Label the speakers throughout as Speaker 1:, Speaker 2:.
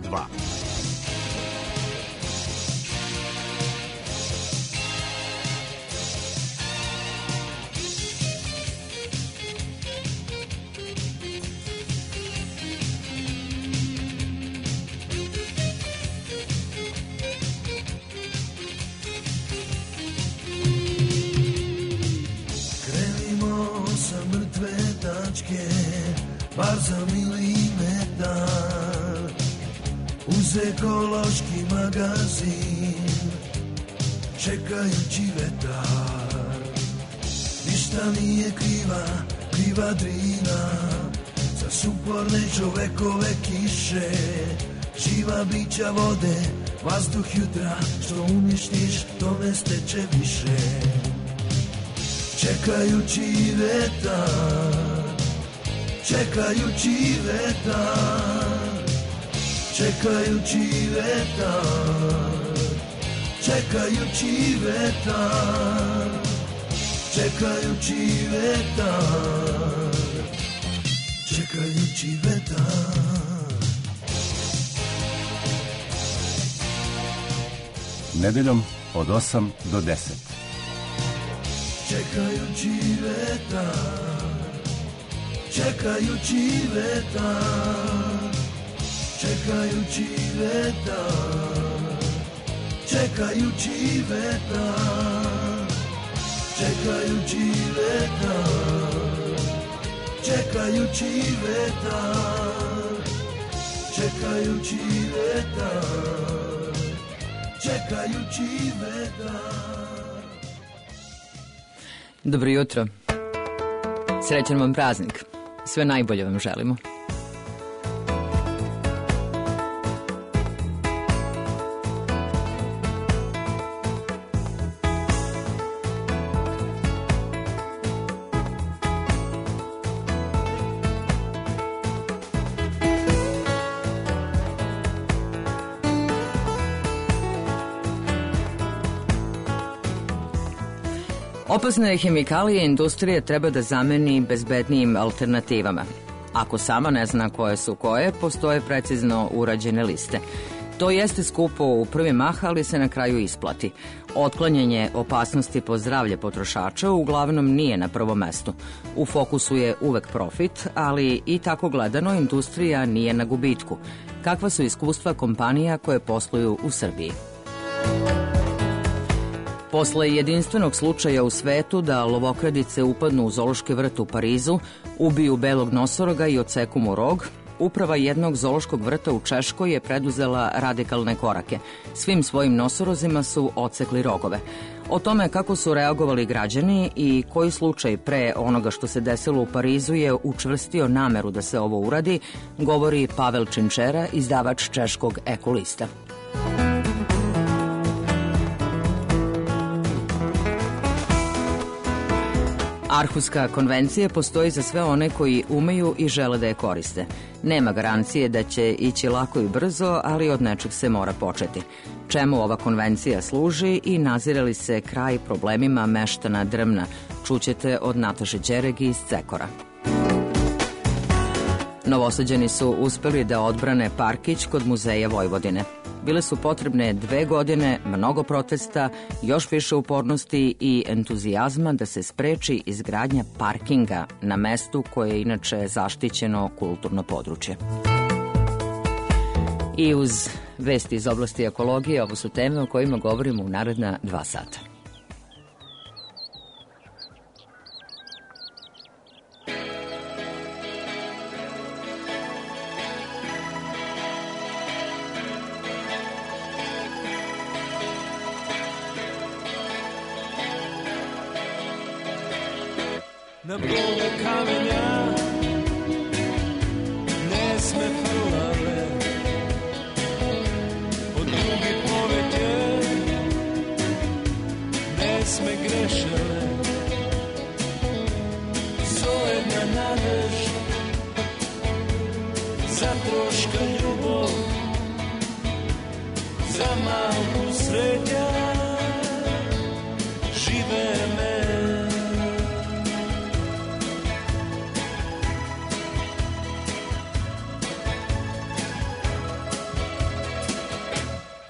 Speaker 1: 2.
Speaker 2: Bar za milimetar uz ekološki magazin čekajući vetar. Ništa nije kriva Drina za suporne čovekove kiše, živa bića vode, vazduh jutra, što uništiš to ne steče više. Čekajući vetar, čekajući vetar, čekajući vetar, čekajući vetar, čekajući vetar, čekajući vetar.
Speaker 1: Nedeljom od 8 do 10.
Speaker 2: Čekajući vetar, čekajući vetar, čekajući vetar, čekajući vetar, čekajući vetar, čekajući vetar, čekajući vetar, čekajući vetar.
Speaker 3: Dobro jutro. Srećan vam praznik. Sve najbolje vam želimo. Opasne hemikalije industrije treba da zameni bezbednijim alternativama. Ako sama ne zna koje su koje, postoje precizno urađene liste. To jeste skupo u prvi mah, ali se na kraju isplati. Otklanjanje opasnosti po zdravlje potrošača uglavnom nije na prvom mestu. U fokusu je uvek profit, ali i tako gledano industrija nije na gubitku. Kakva su iskustva kompanija koje posluju u Srbiji? Posle jedinstvenog slučaja u svetu da lovokradice upadnu u zoološki vrt u Parizu, ubiju belog nosoroga i odseku mu rog, uprava jednog zoološkog vrta u Češkoj je preduzela radikalne korake. Svim svojim nosorozima su odsekli rogove. O tome kako su reagovali građani i koji slučaj pre onoga što se desilo u Parizu je učvrstio nameru da se ovo uradi, govori Pavel Činčera, izdavač češkog Ekolista. Arhuska konvencija postoji za sve one koji umeju i žele da je koriste. Nema garancije da će ići lako i brzo, ali od nečeg se mora početi. Čemu ova konvencija služi i nazire li se kraj problemima meštana Drmna? Čućete od Nataše Đeregi iz Cekora. Novosađani su uspeli da odbrane parkić kod Muzeja Vojvodine. Bile su potrebne 2 godine, mnogo protesta, još više upornosti i entuzijazma da se spreči izgradnja parkinga na mestu koje je inače zaštićeno kulturno područje. I uz vesti iz oblasti ekologije, ovo su teme o kojima govorimo u naredna 2 sata.
Speaker 4: Na bole kamenja ne sme falave, od drugi poveke ne sme grešale, sojedna nadež za troška ljubov, za malku srednja žive me.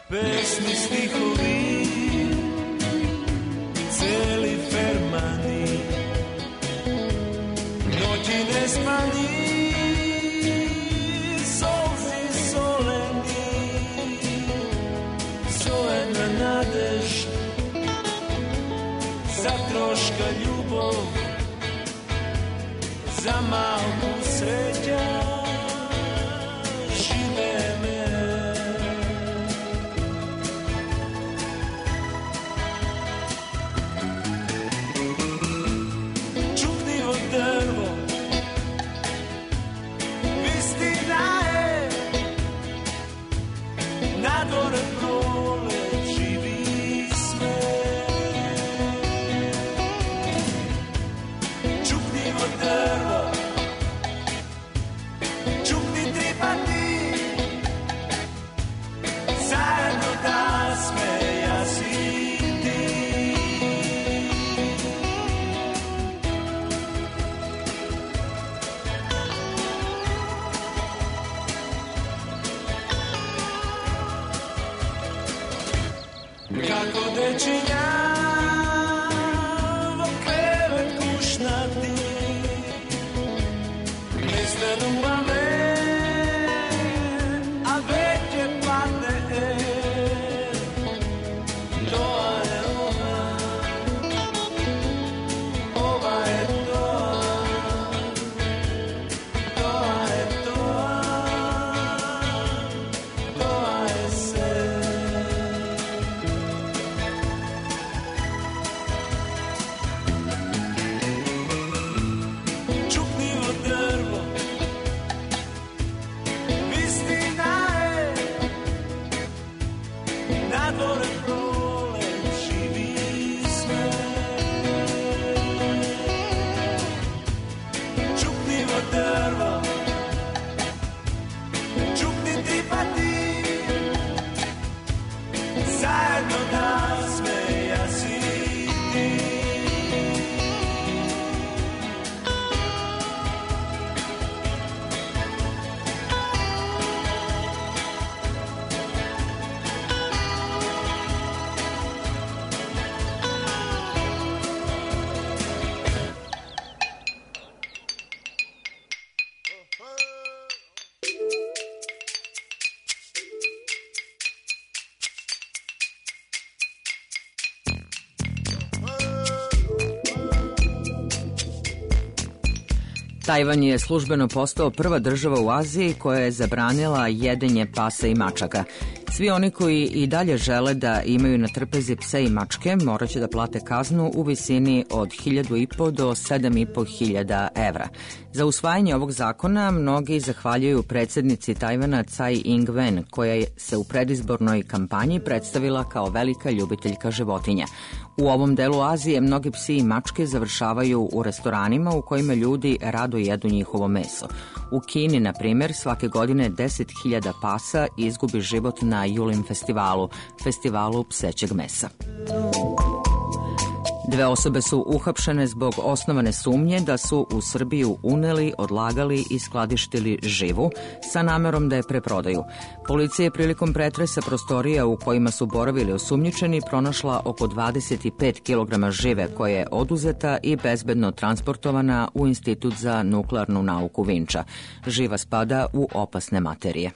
Speaker 4: pesni, stihovi, celi fermani, noći nespani, solzi soleni, zove na nadež, za troška ljubov, za malku sreća, žive me. Čupljivo drvo, vistina je, na dvore prole živi sve. Čupljivo drvo, čupni tripati, zajedno da smeja si ti. Kako dečinja krevet kušnati, misle dupa me, a već je padne. Toa je ova, ova je toa, toa je toa, toa je se. Čupnivo drvo, vistina je, na dvore prole živi sve. Čupnivo drvo, čupni tripati, zajedno da smeja si ti.
Speaker 3: Tajvan je službeno postao prva država u Aziji koja je zabranila jedenje pasa i mačaka. Svi oni koji i dalje žele da imaju na trpezi pse i mačke morat će da plate kaznu u visini od 1.500 do 7.500 evra. Za usvajanje ovog zakona mnogi zahvaljuju predsjednici Tajvana Tsai Ing-wen, koja se u predizbornoj kampanji predstavila kao velika ljubiteljka životinja. U ovom delu Azije mnogi psi i mačke završavaju u restoranima u kojima ljudi rado jedu njihovo meso. U Kini, na primjer, svake godine 10.000 pasa izgubi život na Julim festivalu, festivalu psećeg mesa. 2 osobe su uhapšene zbog osnovane sumnje da su u Srbiju uneli, odlagali i skladištili živu sa namerom da je preprodaju. Policija je prilikom pretresa prostorija u kojima su boravili osumnjičeni pronašla oko 25 kg žive koja je oduzeta i bezbedno transportovana u Institut za nuklearnu nauku Vinča. Živa spada u opasne materije.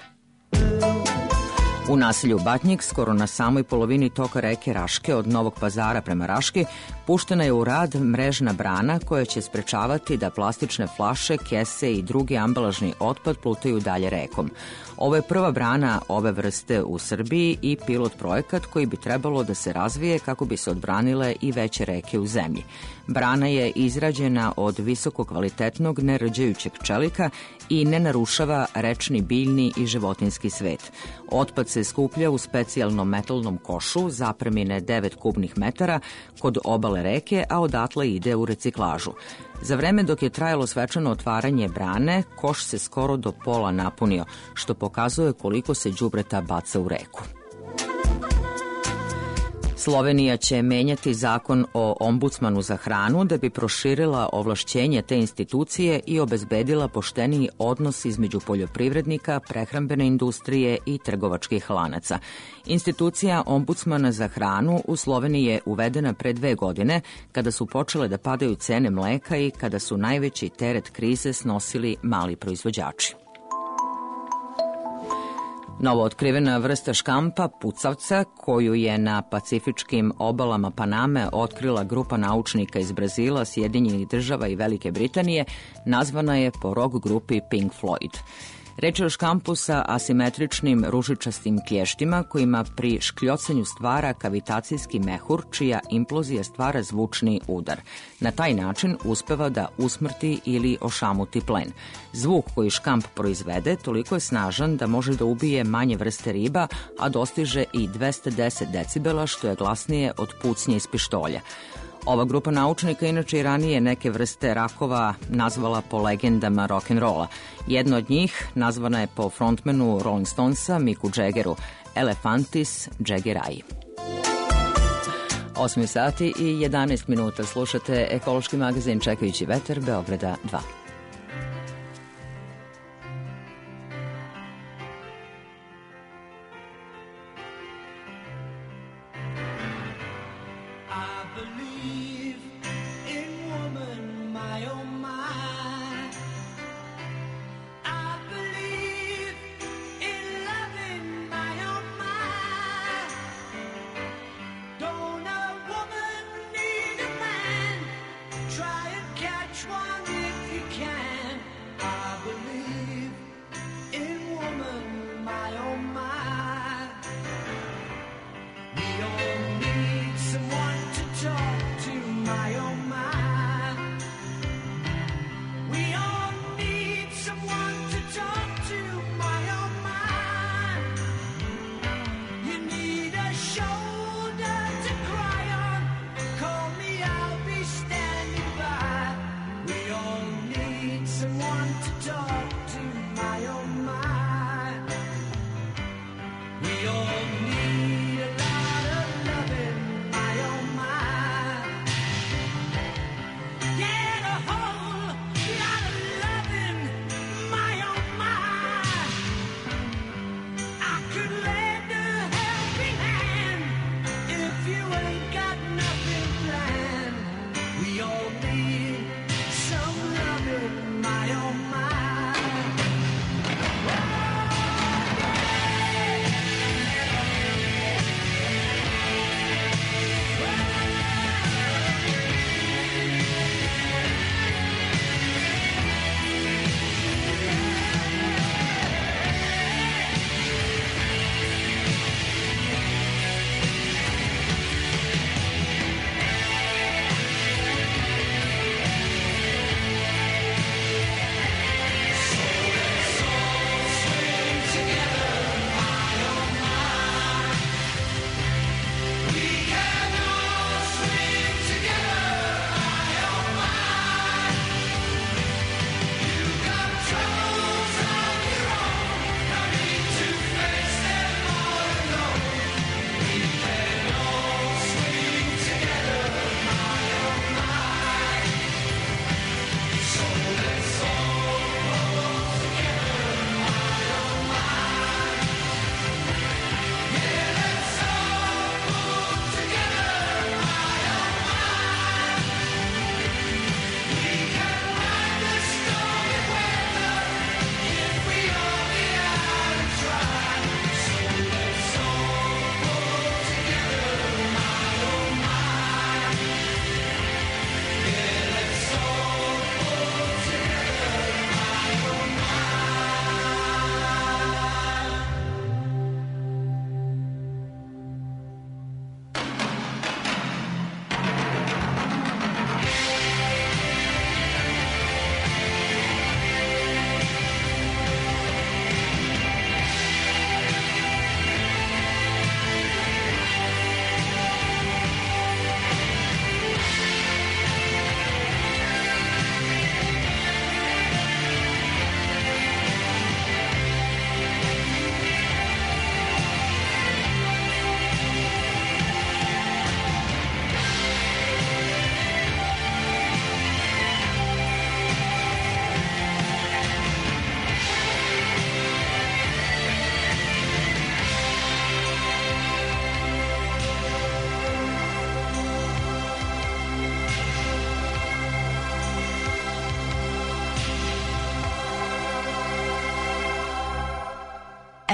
Speaker 3: U naselju Batnjik, skoro na samoj polovini toka reke Raške od Novog Pazara prema Raški, puštena je u rad mrežna brana koja će sprečavati da plastične flaše, kese i drugi ambalažni otpad plutaju dalje rekom. Ovo je prva brana ove vrste u Srbiji i pilot projekat koji bi trebalo da se razvije kako bi se odbranile i veće reke u zemlji. Brana je izrađena od visoko kvalitetnog nerđajućeg čelika i ne narušava rečni, biljni i životinjski svet. Otpad se skuplja u specijalnom metalnom košu zapremine 9 kubnih metara kod obale reke, a odatle ide u reciklažu. Za vreme dok je trajalo svečano otvaranje brane, koš se skoro do pola napunio, što pokazuje koliko se đubreta baca u reku. Slovenija će menjati zakon o ombudsmanu za hranu da bi proširila ovlašćenje te institucije i obezbedila pošteniji odnos između poljoprivrednika, prehrambene industrije i trgovačkih lanaca. Institucija ombudsmana za hranu u Sloveniji je uvedena pre 2 godine kada su počele da padaju cene mleka i kada su najveći teret krize snosili mali proizvođači. Novo otkrivena vrsta škampa, pucavca, koju je na pacifičkim obalama Paname otkrila grupa naučnika iz Brazila, Sjedinjenih država i Velike Britanije, nazvana je po rock grupi Pink Floyd. Reč je o škampu sa asimetričnim ružičastim klještima kojima pri škljocanju stvara kavitacijski mehur čija implozija stvara zvučni udar. Na taj način uspeva da usmrti ili ošamuti plen. Zvuk koji škamp proizvede toliko je snažan da može da ubije manje vrste riba, a dostiže i 210 decibela, što je glasnije od pucnje iz pištolja. Ova grupa naučnika inače i ranije neke vrste rakova nazvala po legendama rock'n'rolla. Jedna od njih nazvana je po frontmanu Rolling Stonesa, Micku Jaggeru, Elephantis jaggerai. 8 sati i 11 minuta slušate ekološki magazin Čekajući vetar, Beograda 2.
Speaker 5: Try and catch one if you can.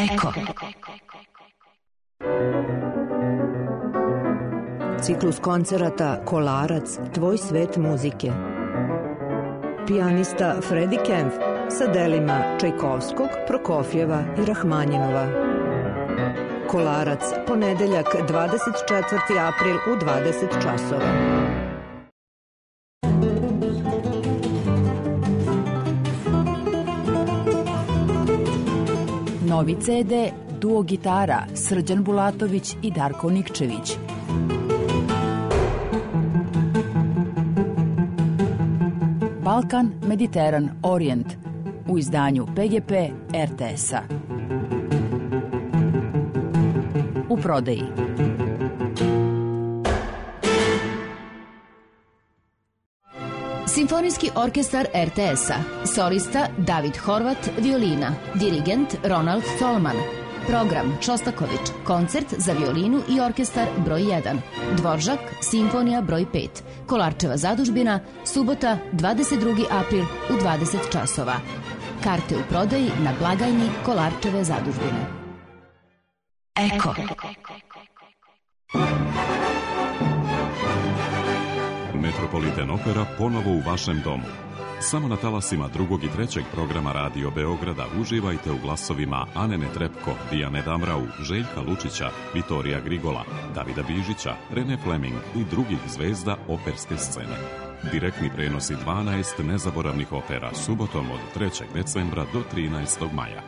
Speaker 5: Eko.
Speaker 6: Ciklus koncerata Kolarac, tvoj svet muzike. Pijanista Freddie Kempf sa delima Čajkovskog, Prokofjeva i Rahmanjinova. Kolarac, ponedeljak 24. april u 20 časova.
Speaker 5: Novi CD Duo gitara Srđan Bulatović i Darko Nikčević. Balkan, Mediteran, Orijent u izdanju PGP RTS-a. U prodaji.
Speaker 7: Simfonijski orkestar RTS-a. Solista David Horvat, violina. Dirigent Ronald Tolman. Program Šostaković. Koncert za violinu i orkestar broj 1. Dvoržak, simfonija broj 5. Kolarčeva zadužbina, subota 22. april u 20 časova. Karte u prodaji na blagajni Kolarčeve zadužbine.
Speaker 5: Eko.
Speaker 8: Metropolitan Opera ponovo u vašem domu. Samo na talasima drugog i trećeg programa Radio Beograda uživajte u glasovima Ane Netrepko, Dijane Damrau, Željka Lučića, Vitorija Grigola, Davida Bižića, Rene Fleming i drugih zvezda operske scene. Direktni prenosi 12 nezaboravnih opera subotom od 3. decembra do 13. maja.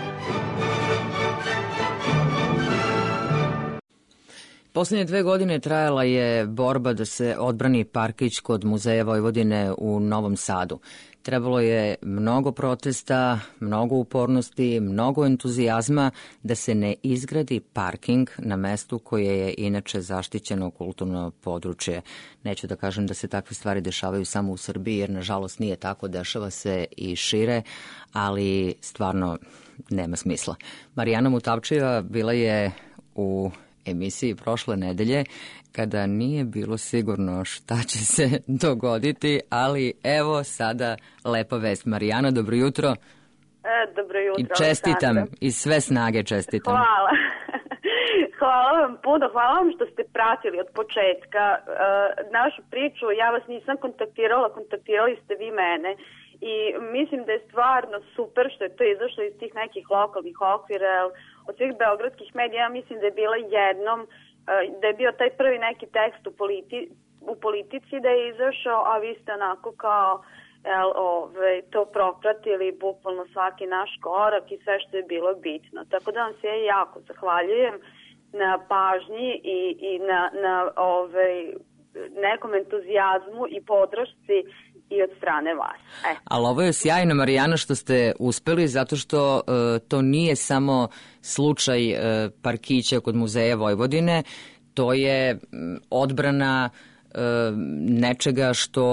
Speaker 3: Poslednje 2 godine trajala je borba da se odbrani parkić kod Muzeja Vojvodine u Novom Sadu. Trebalo je mnogo protesta, mnogo upornosti, mnogo entuzijazma da se ne izgradi parking na mestu koje je inače zaštićeno kulturno područje. Neću da kažem da se takve stvari dešavaju samo u Srbiji, jer nažalost nije tako, dešava se i šire, ali stvarno nema smisla. Marijana Mutavčeva bila je u emisiji prošle nedelje kada nije bilo sigurno šta će se dogoditi, ali evo sada lepa vest. Marijana, dobro jutro.
Speaker 9: Dobro jutro.
Speaker 3: I čestitam, i sve snage čestitam.
Speaker 9: Hvala. Hvala vam puno, hvala vam što ste pratili od početka našu priču. Ja vas nisam kontaktirala, kontaktirali ste vi mene. I mislim da je stvarno super što je to izašlo iz tih nekih lokalnih okvira. Od svih beogradskih medija ja mislim da je bila jednom, da je bio taj prvi neki tekst u politici da je izašao, a vi ste onako kao to propratili bukvalno svaki naš korak i sve što je bilo bitno. Tako da vam se ja jako zahvaljujem na pažnji i na nekom entuzijazmu i podršci i od strane vas.
Speaker 3: Ali ovo je sjajno, Marijana, što ste uspeli, zato što to nije samo slučaj parkića kod Muzeja Vojvodine, to je odbrana nečega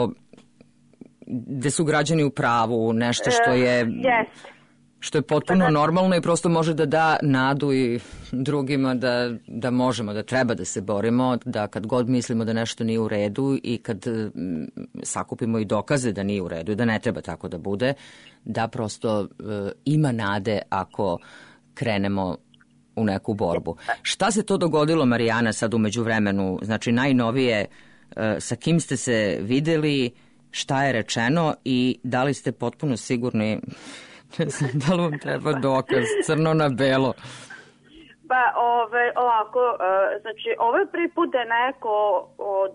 Speaker 3: gde su građani u pravu, nešto što je... Što je potpuno normalno i prosto može da da nadu i drugima da možemo, da treba da se borimo, da kad god mislimo da nešto nije u redu i kad sakupimo i dokaze da nije u redu i da ne treba tako da bude, da prosto ima nade ako krenemo u neku borbu. Šta se to dogodilo, Marijana, sad u međuvremenu? Znači, najnovije, sa kim ste se videli, šta je rečeno i da li ste potpuno sigurni... Ne znam da li vam treba dokaz, crno na belo.
Speaker 9: Pa ovako, znači ovo je prvi put da je neko od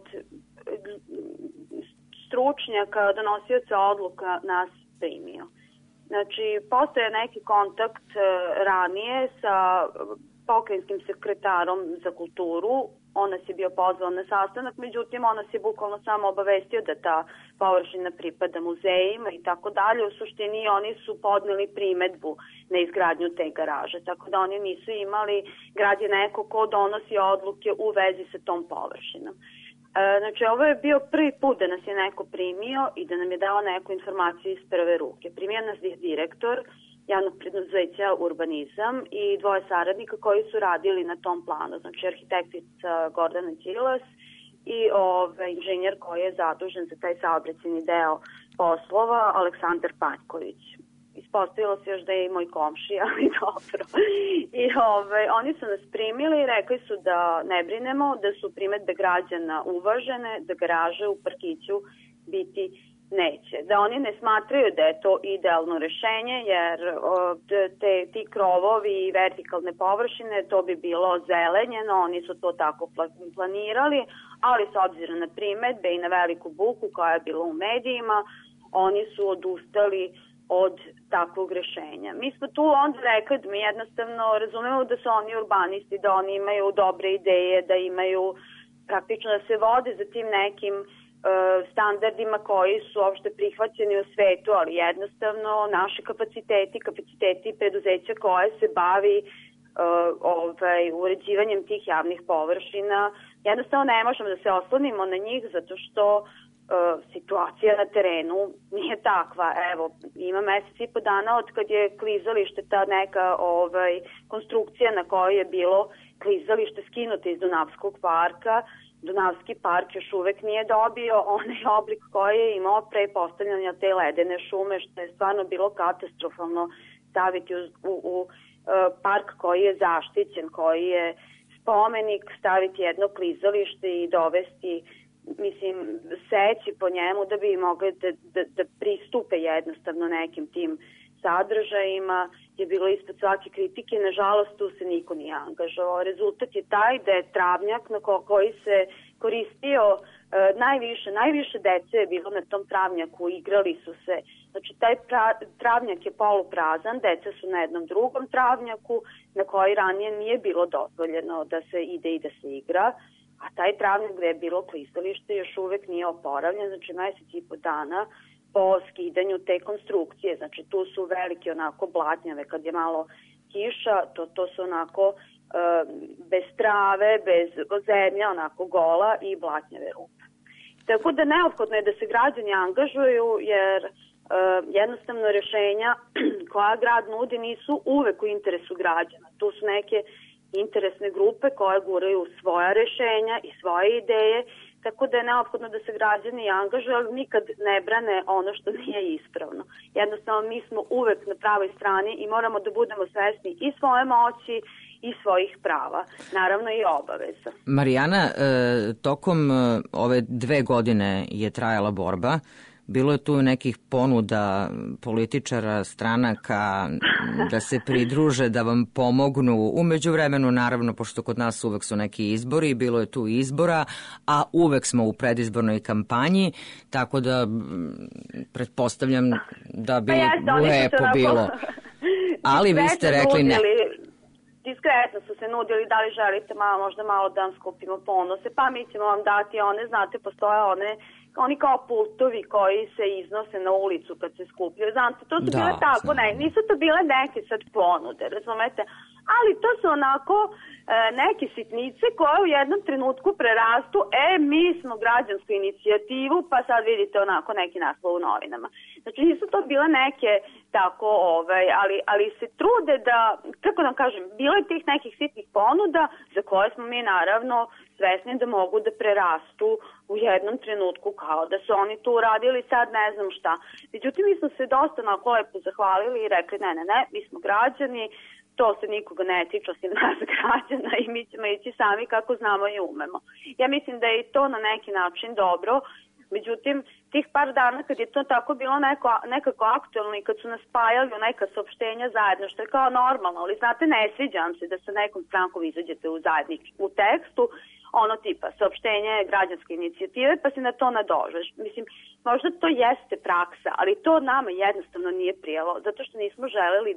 Speaker 9: stručnjaka, donosioca odluka nas primio. Znači, postoje neki kontakt ranije sa pokrajinskim sekretarom za kulturu, on nas je bio pozvan na sastanak, međutim on nas je bukvalno samo obavestio da ta površina pripada muzejima i tako dalje. U suštini oni su podneli primetbu na izgradnju te garaže, tako da oni nisu imali, grad je neko ko donosi odluke u vezi sa tom površinom. Znači, ovo je bio prvi put da nas je neko primio i da nam je dao neku informaciju iz prve ruke. Primio nas je direktor javnog preduzeća Urbanizam i 2 saradnika koji su radili na tom planu, znači arhitektica Gordana Đilas i inženjer koji je zadužen za taj saobraćajni deo poslova Aleksandar Paljković. ispostavilo se još da je i moj komšija, ali dobro. I oni su nas primili i rekli su da ne brinemo, da su primedbe građana uvažene, da garaže u parkiću biti neće. Da oni ne smatraju da je to idealno rešenje, jer ti krovovi i vertikalne površine, to bi bilo zelenjeno, oni su to tako planirali, ali s obzirom na primedbe i na veliku buku koja je bila u medijima, oni su odustali od takvog rešenja. Mi smo tu onda rekli da mi jednostavno razumemo da su oni urbanisti, da oni imaju dobre ideje, da imaju praktično da se vode za tim nekim standardima koji su uopšte prihvaćeni u svetu, ali jednostavno naši kapaciteti preduzeća koje se bavi uređivanjem tih javnih površina, jednostavno ne možemo da se oslonimo na njih zato što situacija na terenu nije takva. Evo, ima mesec i po dana od kad je klizalište, ta neka konstrukcija na kojoj je bilo klizalište skinuto iz Dunavskog parka. Dunavski park još uvek nije dobio onaj oblik koji je imao pre postavljanja te ledene šume, što je stvarno bilo katastrofalno staviti u park koji je zaštićen, koji je spomenik, staviti jedno klizalište i dovesti, mislim, seći po njemu da bi mogli da pristupe jednostavno nekim tim sadržajima, je bilo ispod svake kritike. Nažalost, tu se niko nije angažovao. Rezultat je taj da je travnjak na koji se koristio najviše dece je bilo na tom travnjaku, igrali su se. Znači, taj travnjak je poluprazan, deca su na jednom drugom travnjaku na koji ranije nije bilo dozvoljeno da se ide i da se igra, a taj travnjak gde je bilo klizalište još uvek nije oporavljen, znači mesec i po dana po skidanju te konstrukcije. Znači, tu su velike onako blatnjave kad je malo kiša, to su onako bez trave, bez zemlja, onako gola i blatnjave rupe. Tako da neophodno je da se građani angažuju, jer jednostavno rešenja koja grad nudi nisu uvek u interesu građana. Tu su neke interesne grupe koje guraju svoja rešenja i svoje ideje, tako da je neophodno da se građani angažuju, ali nikad ne brane ono što nije ispravno. Jednostavno, mi smo uvek na pravoj strani i moramo da budemo svesni i svoje moći i svojih prava, naravno i obaveza.
Speaker 3: Marijana, tokom ove 2 godine je trajala borba. Bilo je tu nekih ponuda političara, stranaka da se pridruže, da vam pomognu. U međuvremenu, naravno, pošto kod nas uvek su neki izbori, bilo je tu izbora, a uvek smo u predizbornoj kampanji, tako da pretpostavljam da bi lepo bilo. Ali vi ste rekli ne.
Speaker 9: Diskretno su se nudili, da li želite možda malo da vam skupimo ponose, pa mi ćemo vam dati one, znate, postoje oni kao pultovi koji se iznose na ulicu kad se skupljaju. Znate, to su bile tako, nisu to bile neke sad ponude, razumete? Ali to su onako neke sitnice koje u jednom trenutku prerastu, mi smo građansku inicijativu, pa sad vidite onako neki naslov u novinama. Znači, nisu to bile neke tako, ali se trude da, kako da kažem, bilo je tih nekih sitnih ponuda za koje smo mi naravno svesni da mogu da prerastu u jednom trenutku, kao da su oni tu uradili sad ne znam šta. Međutim, mi smo se dosta onako lepo zahvalili i rekli ne, mi smo građani, to se nikoga ne tiče osim nas građana i mi ćemo ići sami kako znamo i umemo. Ja mislim da je i to na neki način dobro. Međutim, tih par dana kad je to tako bilo nekako aktualno i kad su nas spajali u neka saopštenja zajedno, što je kao normalno, ali znate, ne sviđa vam se da sa nekom strankom izađete u tekstu, ono tipa saopštenje građanske inicijative, pa se na to nadožeš. Mislim, možda to jeste praksa, ali to nama jednostavno nije prijelo, zato što nismo želeli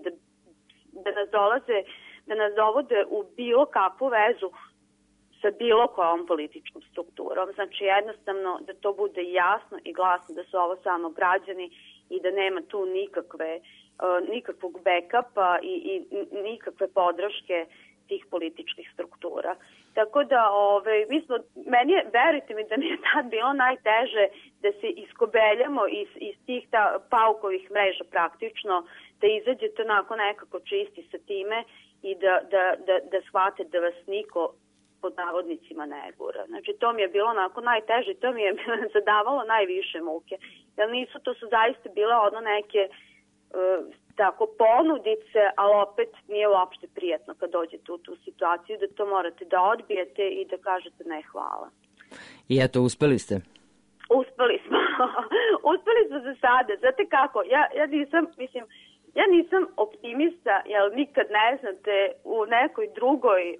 Speaker 9: da nas dovode u bilo kakvu vezu sa bilo kojom političkom strukturom. Znači, jednostavno da to bude jasno i glasno da su ovo samo građani i da nema tu nikakvog backupa i nikakve podrške tih političkih struktura. Tako da, verujte mi da mi je tad bilo najteže da se iskobeljamo iz tih paukovih mreža praktično, da izađete onako nekako čisti sa time i da shvate da vas niko pod navodnicima ne gura. Znači, to mi je bilo onako najteže, to mi je zadavalo najviše muke. Jer to su zaista bile neke tako ponuditi se, ali opet nije uopšte prijatno kad dođete u tu situaciju da to morate da odbijete i da kažete ne hvala.
Speaker 3: I eto, uspeli ste.
Speaker 9: Uspeli smo. Uspeli smo za sada. Znate kako, ja nisam optimista, jer nikad ne znate u nekoj drugoj,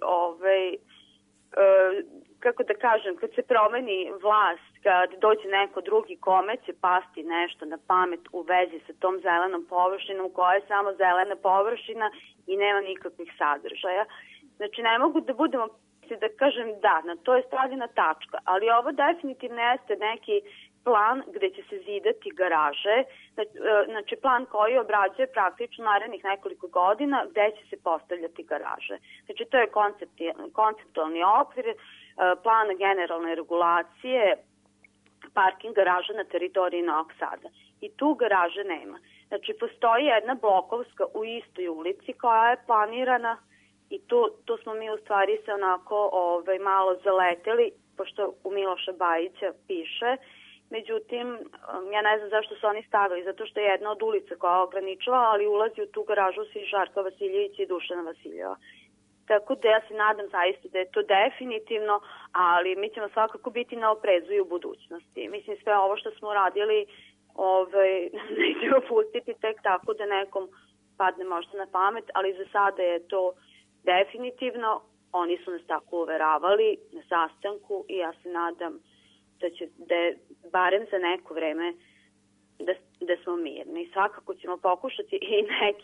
Speaker 9: kako da kažem, kad se promeni vlast, kad dođe neko drugi kome će pasti nešto na pamet u vezi sa tom zelenom površinom koja je samo zelena površina i nema nikakvih sadržaja. Znači, ne mogu da budemo da kažem da, na to je stavljena tačka, ali ovo definitivno jeste neki plan gde će se zidati garaže, znači plan koji obrađuje praktično narednih nekoliko godina gde će se postavljati garaže. Znači to je konceptualni okvir, plan generalne regulacije, parking garaža na teritoriji Novog Sada. I tu garaže nema. Znači postoji jedna blokovska u istoj ulici koja je planirana i tu smo mi u stvari se onako malo zaleteli, pošto u Miloša Bajića piše. Međutim, ja ne znam zašto su oni stavili, zato što je jedna od ulica koja ograničava, ali ulazi u tu garažu svi Žarka Vasiljevića i Dušana Vasiljeva. Tako da ja se nadam zaista da je to definitivno, ali mi ćemo svakako biti na oprezu i u budućnosti. Mislim, sve ovo što smo radili nećemo pustiti tek tako da nekom padne možda na pamet, ali za sada je to definitivno. Oni su nas tako uveravali na sastanku i ja se nadam da je barem za neko vreme da smo mirni. Svakako ćemo pokušati i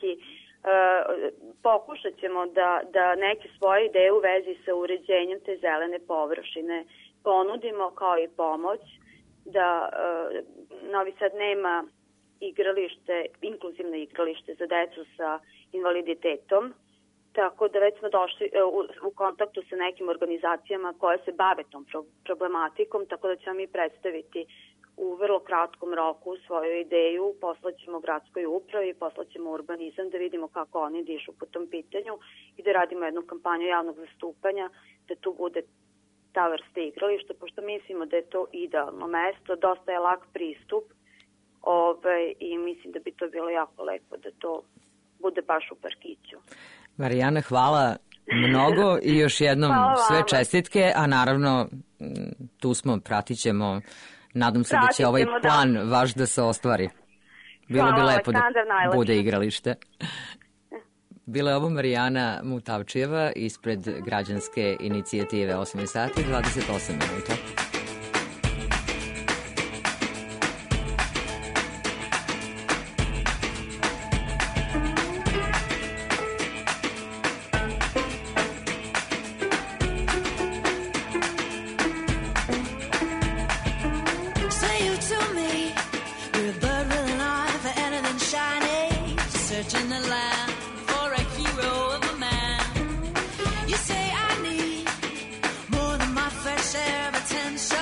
Speaker 9: pokušat ćemo da neke svoje ideje u vezi sa uređenjem te zelene površine ponudimo kao i pomoć, da Novi Sad nema inkluzivno igralište za decu sa invaliditetom, tako da već smo došli u kontaktu sa nekim organizacijama koje se bave tom problematikom, tako da ćemo mi predstaviti u vrlo kratkom roku svoju ideju, poslaćemo gradskoj upravi, poslaćemo urbanizam da vidimo kako oni dišu po tom pitanju i da radimo jednu kampanju javnog zastupanja, da tu bude ta vrsta igrališta, pošto mislimo da je to idealno mesto, dosta je lak pristup i mislim da bi to bilo jako lepo da to bude baš u parkiću.
Speaker 3: Marijana, hvala mnogo i još jednom sve čestitke, a naravno tu smo, pratit ćemo, nadam se da će ovaj plan vaš da se ostvari. Bilo bi lepo da bude igralište. Bila je ovo Marijana Mutavčijeva ispred građanske inicijative 8 sati 28 minuta.
Speaker 10: Share of attention.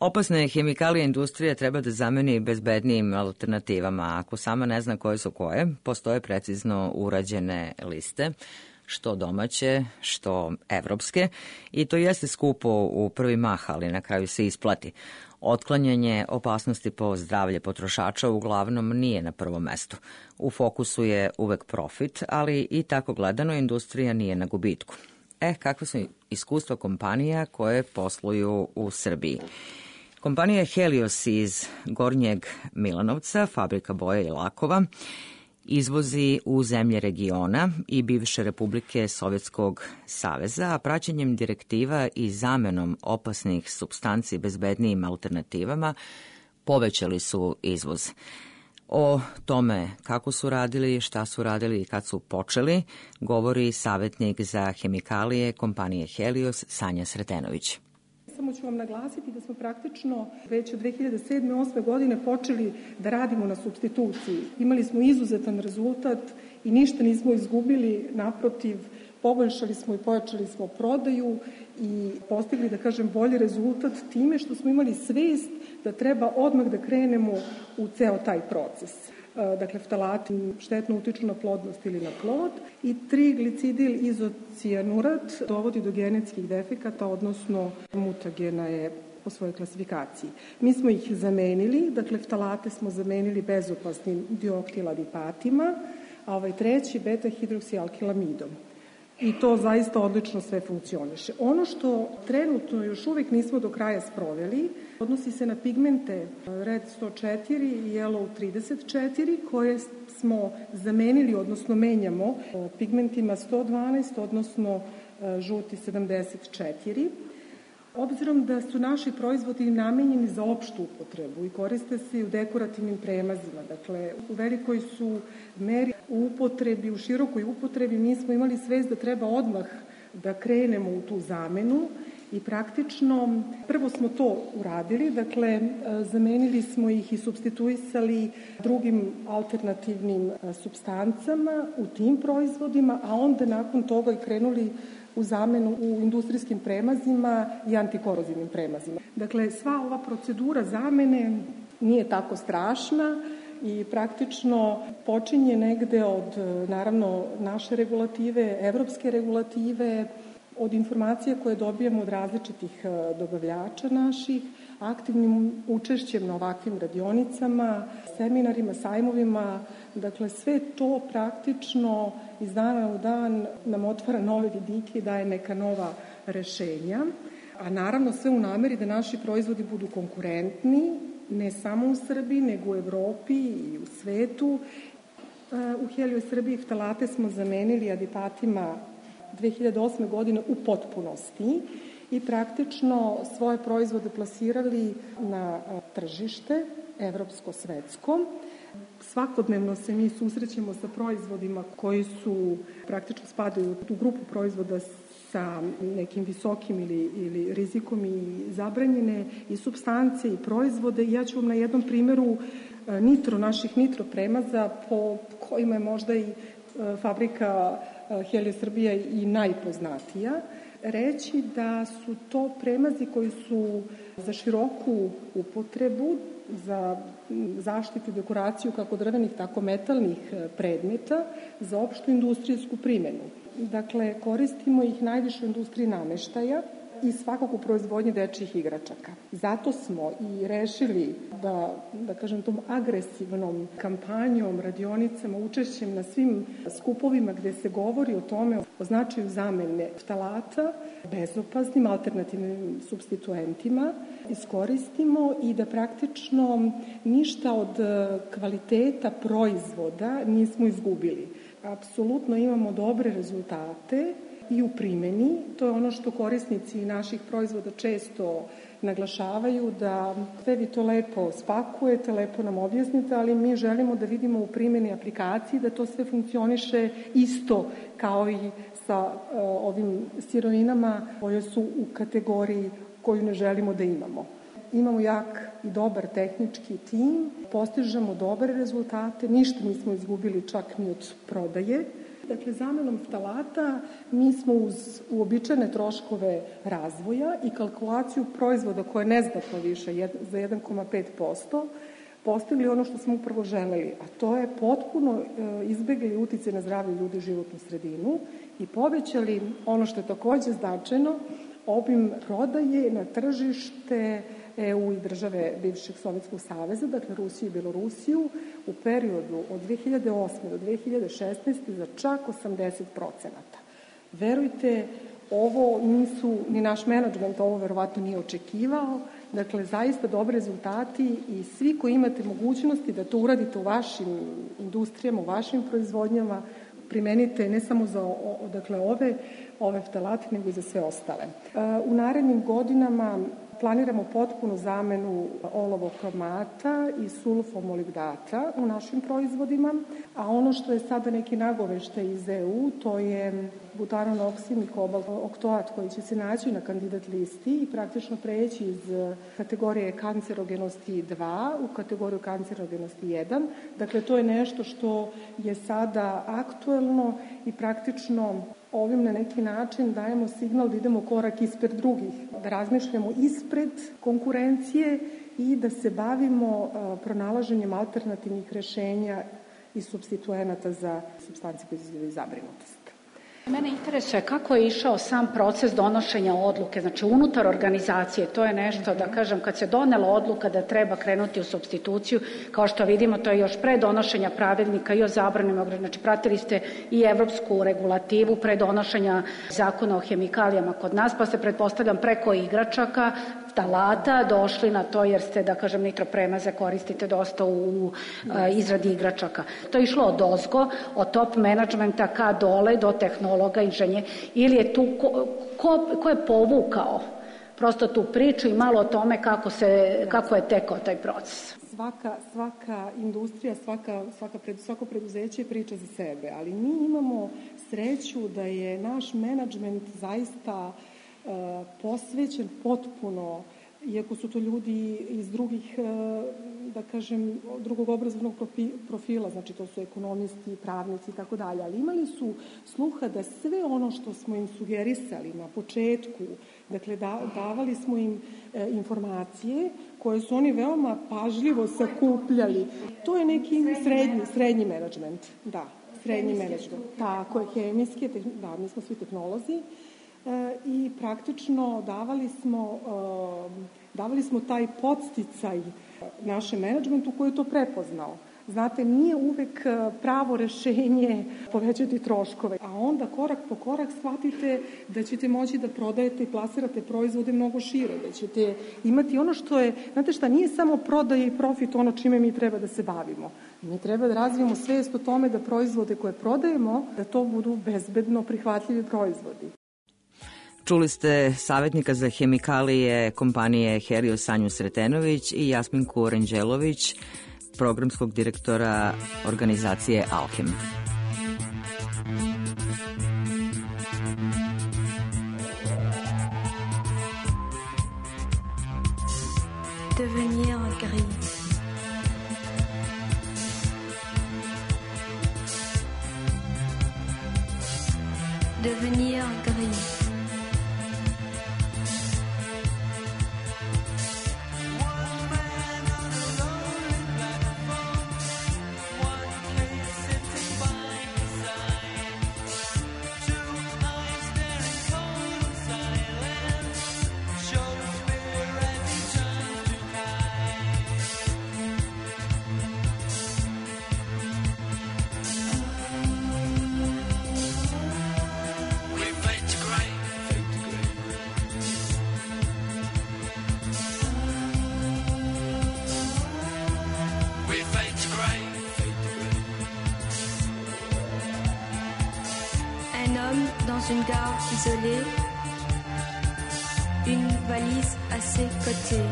Speaker 3: Opasne hemikalije industrija treba da zameni bezbednijim alternativama. Ako sama ne zna koje su koje, postoje precizno urađene liste, što domaće, što evropske, i to jeste skupo u prvi mah, ali na kraju se isplati. Otklanjanje opasnosti po zdravlje potrošača uglavnom nije na prvom mestu. U fokusu je uvek profit, ali i tako gledano industrija nije na gubitku. Kakva su iskustva kompanija koje posluju u Srbiji? Kompanija Helios iz Gornjeg Milanovca, fabrika boja i lakova, izvozi u zemlje regiona i bivše Republike Sovjetskog saveza, a praćenjem direktiva i zamenom opasnih supstanci bezbednijim alternativama povećali su izvoz. O tome kako su radili, šta su radili i kad su počeli, govori savjetnik za hemikalije kompanije Helios Sanja Sretenović.
Speaker 10: Samo ću vam naglasiti da smo praktično već od 2007-2008. godine počeli da radimo na supstituciji. Imali smo izuzetan rezultat i ništa nismo izgubili, naprotiv, poboljšali smo i pojačali smo prodaju i postigli, da kažem, bolji rezultat time što smo imali svest da treba odmah da krenemo u ceo taj proces. Dakle, ftalati štetno utiču na plodnost ili na plod i 3-glicidil izocijanurat dovodi do genetskih defekata, odnosno mutagena je po svojoj klasifikaciji. Mi smo ih zamenili, dakle, ftalate smo zamenili bezopasnim dioktiladipatima, a ovaj treći beta-hidroksialkilamidom. I to zaista odlično sve funkcioniše. Ono što trenutno još uvijek nismo do kraja sproveli, odnosi se na pigmente Red 104 i Yellow 34, koje smo zamenili, odnosno menjamo pigmentima 112, odnosno žuti 74. Obzirom da su naši proizvodi namenjeni za opštu upotrebu i koriste se i u dekorativnim premazima, dakle u velikoj su meri u upotrebi, u širokoj upotrebi, mi smo imali svest da treba odmah da krenemo u tu zamenu i praktično prvo smo to uradili, dakle zamenili smo ih i supstituisali drugim alternativnim supstancama u tim proizvodima, a onda nakon toga i krenuli u zamenu u industrijskim premazima i antikorozivnim premazima. Dakle, sva ova procedura zamene nije tako strašna i praktično počinje negde od, naravno, naše regulative, evropske regulative, od informacija koje dobijamo od različitih dobavljača naših, aktivnim učešćem na ovakvim radionicama, seminarima, sajmovima, dakle sve to praktično iz dana u dan nam otvara nove vidike i daje neka nova rešenja, a naravno sve u nameri da naši proizvodi budu konkurentni, ne samo u Srbiji, nego u Evropi i u svetu. U Helios Srbiji ftalate smo zamenili adipatima 2008. godine u potpunosti i praktično svoje proizvode plasirali na tržište evropsko-svetsko. Svakodnevno se mi susrećemo sa proizvodima koji su praktično spadaju u grupu proizvoda sa nekim visokim ili rizikom i zabranjene i supstance i proizvode. Ja ću vam na jednom primjeru naših nitro premaza, po kojima je možda i fabrika Helios Srbija i najpoznatija, reći da su to premazi koji su za široku upotrebu, za zaštitu i dekoraciju kako drvenih, tako metalnih predmeta, za opštu industrijsku primjenu. Dakle, koristimo ih najviše u industriji nameštaja i svakako u proizvodnji dečjih igračaka. Zato smo i rešili da kažem, tom agresivnom kampanjom, radionicama, učešćem na svim skupovima gde se govori o tome, o značaju zamene ftalata bezopasnim alternativnim supstituentima, iskoristimo i da praktično ništa od kvaliteta proizvoda nismo izgubili. Apsolutno imamo dobre rezultate i u primjeni. To je ono što korisnici naših proizvoda često naglašavaju, da sve vi to lepo spakujete, lepo nam objasnite, ali mi želimo da vidimo u primjeni aplikaciji da to sve funkcioniše isto kao i sa ovim sirovinama koje su u kategoriji koju ne želimo da imamo. Imamo jak i dobar tehnički tim, postižemo dobre rezultate, ništa nismo izgubili čak ni od prodaje. dakle zamenom ftalata mi smo uz uobičajene troškove razvoja i kalkulaciju proizvoda koja je neznatno više za 1,5% postigli ono što smo upravo želeli, a to je potpuno izbegli uticaj na zdravlje ljudi i životnu sredinu i povećali ono što je takođe značajno, obim prodaje na tržište EU i države bivšeg Sovjetskog saveza, dakle Rusiju i Belorusiju, u periodu od 2008. do 2016. za čak 80%. Verujte, ovo nisu, ni naš menadžment ovo verovatno nije očekivao, dakle zaista dobri rezultati i svi koji imate mogućnosti da to uradite u vašim industrijama, u vašim proizvodnjama, primenite ne samo za dakle, ove ftalate, nego i za sve ostale. U narednim godinama planiramo potpunu zamenu olovokromata i sulfomolibdata u našim proizvodima, a ono što je sada neki nagoveštaj iz EU, to je butanon oksim i kobalt oktoat koji će se naći na kandidat listi i praktično preći iz kategorije kancerogenosti 2 u kategoriju kancerogenosti 1. Dakle, to je nešto što je sada aktuelno i praktično ovim na neki način dajemo signal da idemo korak ispred drugih, da razmišljamo ispred konkurencije i da se bavimo pronalaženjem alternativnih rešenja i supstituenata za supstance koje izazivaju zabrinutost.
Speaker 11: Mene interesuje kako je išao sam proces donošenja odluke, znači unutar organizacije, to je nešto, da kažem, kad se donela odluka da treba krenuti u supstituciju, kao što vidimo, to je još pre donošenja pravilnika i o zabranima, znači pratili ste i evropsku regulativu pre donošenja zakona o hemikalijama kod nas, pa se pretpostavljam preko igračaka, ftalata došli na to jer ste, da kažem, nitropremaze koristite dosta u izradi igračaka. To je išlo od ozgo, od top menadžmenta ka dole do tehnologa, inženjera, ili je tu, ko je povukao prosto tu priču i malo o tome kako je tekao taj proces?
Speaker 10: Svaka industrija, svako preduzeće priča za sebe, ali mi imamo sreću da je naš menadžment zaista posvećen potpuno, iako su to ljudi iz drugih, da kažem, drugog obrazovnog profila, znači to su ekonomisti, pravnici i tako dalje, ali imali su sluha da sve ono što smo im sugerisali na početku, dakle davali smo im informacije koje su oni veoma pažljivo sakupljali. To je neki srednji menadžment, da, srednji menadžment. Tako je, hemijski, da, mi smo svi tehnolozi. I praktično davali smo taj podsticaj našem menadžmentu koji je to prepoznao. Znate, nije uvek pravo rešenje povećati troškove, a onda korak po korak shvatite da ćete moći da prodajete i plasirate proizvode mnogo šire, da ćete imati ono što je, znate šta, nije samo prodaja i profit ono čime mi treba da se bavimo. Mi treba da razvijemo svest o tome da proizvode koje prodajemo, da to budu bezbedno prihvatljivi proizvodi.
Speaker 3: Čuli ste savjetnika za hemikalije kompanije Helios Sanju Sretenović i Jasminku Ranđelović, programskog direktora organizacije Alchem.
Speaker 12: Devenir gris. Devenir gris. Une gare isolée, une valise à ses côtés,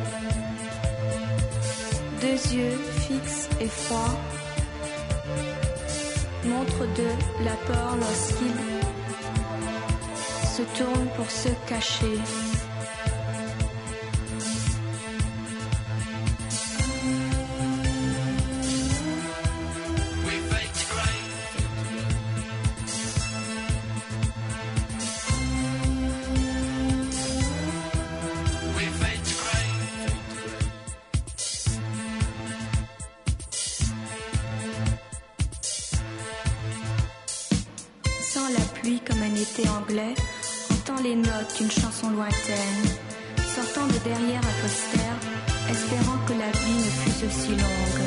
Speaker 12: deux yeux fixes et froids montrent de la peur lorsqu'il se tourne pour se cacher. aujourd'hui comme un été anglais, entend les notes d'une chanson lointaine, sortant de derrière un poster, espérant que la vie ne fût aussi longue.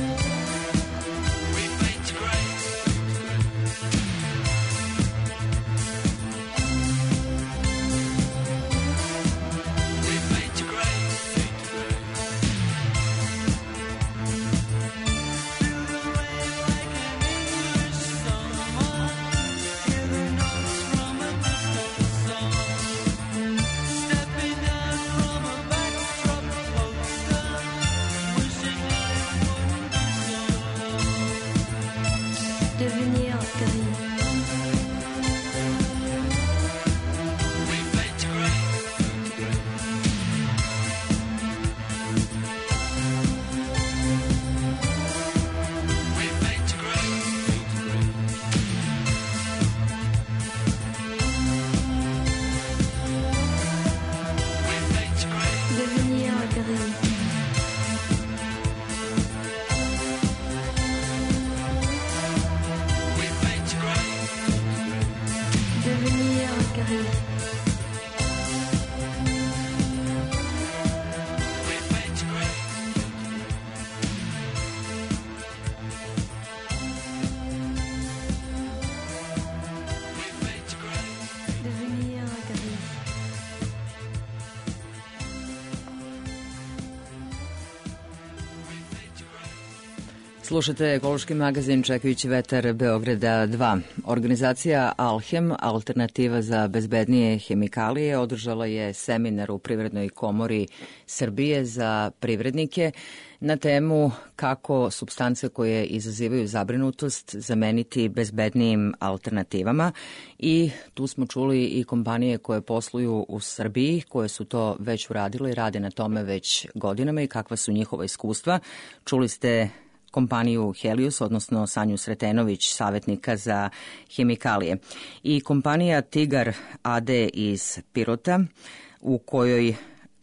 Speaker 3: Slušate ekološki magazin Čekajući vetar Beograda 2. Organizacija Alhem, Alternativa za bezbednije hemikalije, održala je seminar u Privrednoj komori Srbije za privrednike na temu kako supstance koje izazivaju zabrinutost zameniti bezbednijim alternativama. I tu smo čuli i kompanije koje posluju u Srbiji, koje su to već uradile i rade na tome već godinama i kakva su njihova iskustva. Čuli ste kompaniju Helios, odnosno Sanju Sretenović, savjetnika za hemikalije. I kompanija Tigar AD iz Pirota, u kojoj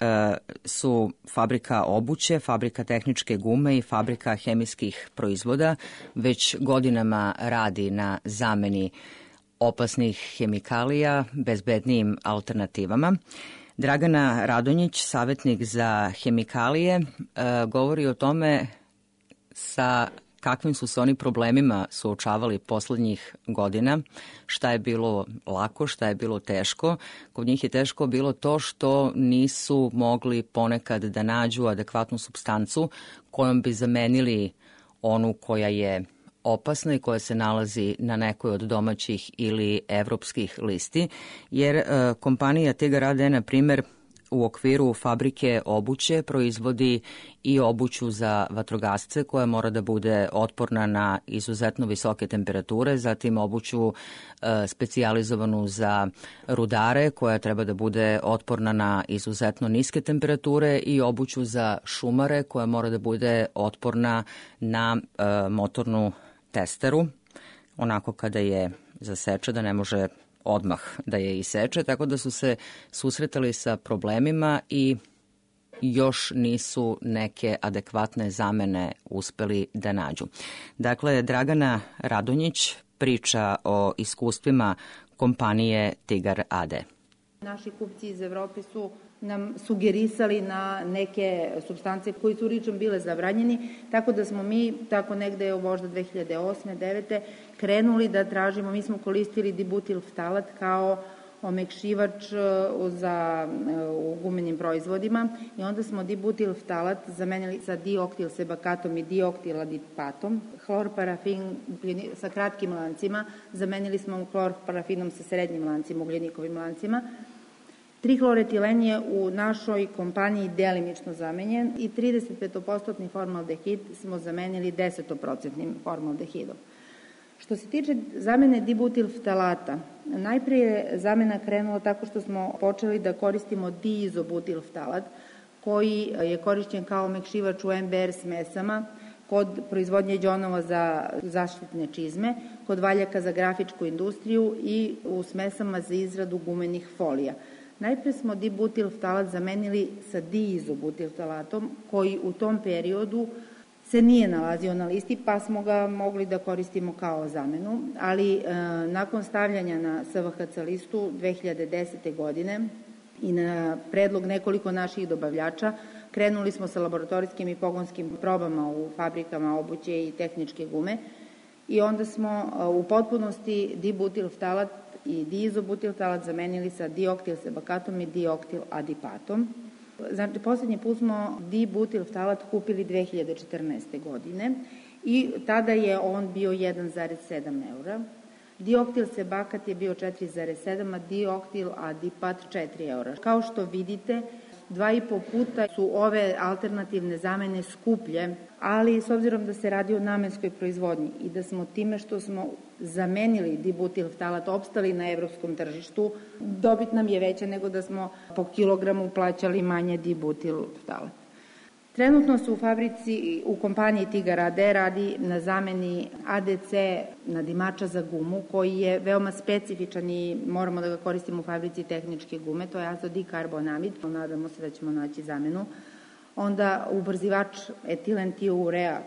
Speaker 3: su fabrika obuće, fabrika tehničke gume i fabrika hemijskih proizvoda, već godinama radi na zameni opasnih hemikalija bezbednijim alternativama. Dragana Radonjić, savjetnik za hemikalije, govori o tome sa kakvim su se oni problemima suočavali poslednjih godina, šta je bilo lako, šta je bilo teško. Kod njih je teško bilo to što nisu mogli ponekad da nađu adekvatnu supstancu kojom bi zamenili onu koja je opasna i koja se nalazi na nekoj od domaćih ili evropskih listi, jer kompanija Tigar AD, na primer, u okviru fabrike obuće proizvodi i obuću za vatrogasce koja mora da bude otporna na izuzetno visoke temperature, zatim obuću specijalizovanu za rudare koja treba da bude otporna na izuzetno niske temperature i obuću za šumare koja mora da bude otporna na motornu testeru, onako kada je zaseče da ne može odmah da je iseče, tako da su se susretali sa problemima i još nisu neke adekvatne zamene uspeli da nađu. Dakle, Dragana Radonjić priča o iskustvima kompanije Tigar AD.
Speaker 13: Naši kupci iz Evrope su nam sugerisali na neke supstance koji su ričom bile zabranjeni, tako da smo mi, tako negde možda 2008-2009. krenuli da tražimo, mi smo koristili dibutilftalat kao omekšivač u gumenim proizvodima i onda smo dibutilftalat zamenili sa dioktilsebakatom i dioktiladipatom. Hlorparafin sa kratkim lancima zamenili smo hlorparafinom sa srednjim lancima, ugljenikovim lancima. 3-hloretilen je u našoj kompaniji delimično zamenjen i 35% formaldehid smo zamenili 10% formaldehidom. Što se tiče zamene dibutilftalata, najpre je zamena krenula tako što smo počeli da koristimo diizobutilftalat, koji je korišćen kao omekšivač u MBR smesama, kod proizvodnje đonova za zaštitne čizme, kod valjaka za grafičku industriju i u smesama za izradu gumenih folija. Najpre smo dibutilftalat zamenili sa diizobutilftalatom, koji u tom periodu se nije nalazio na listi, pa smo ga mogli da koristimo kao zamenu, ali nakon stavljanja na SVHC listu 2010. godine i na predlog nekoliko naših dobavljača, krenuli smo sa laboratorijskim i pogonskim probama u fabrikama obuće i tehničke gume i onda smo u potpunosti dibutilftalat i diizobutilftalat zamenili sa dioktilsebakatom i dioktiladipatom. Znači, poslednji put smo dibutilftalat kupili 2014. godine i tada je on bio 1,7 eura. Dioktilsebakat je bio 4,7, a dioktiladipat 4 eura. Kao što vidite, 2,5 puta su ove alternativne zamene skuplje, ali s obzirom da se radi o namenskoj proizvodnji i da smo time što smo zamenili dibutilftalat opstali na evropskom tržištu, dobit nam je veća nego da smo po kilogramu plaćali manje dibutilftalat. Trenutno se u fabrici, u kompaniji Tigar AD radi na zameni ADC nadimača za gumu, koji je veoma specifičan i moramo da ga koristimo u fabrici tehničke gume, to je azodikarbonamid, nadamo se da ćemo naći zamenu. Onda ubrzivač etilen tiourea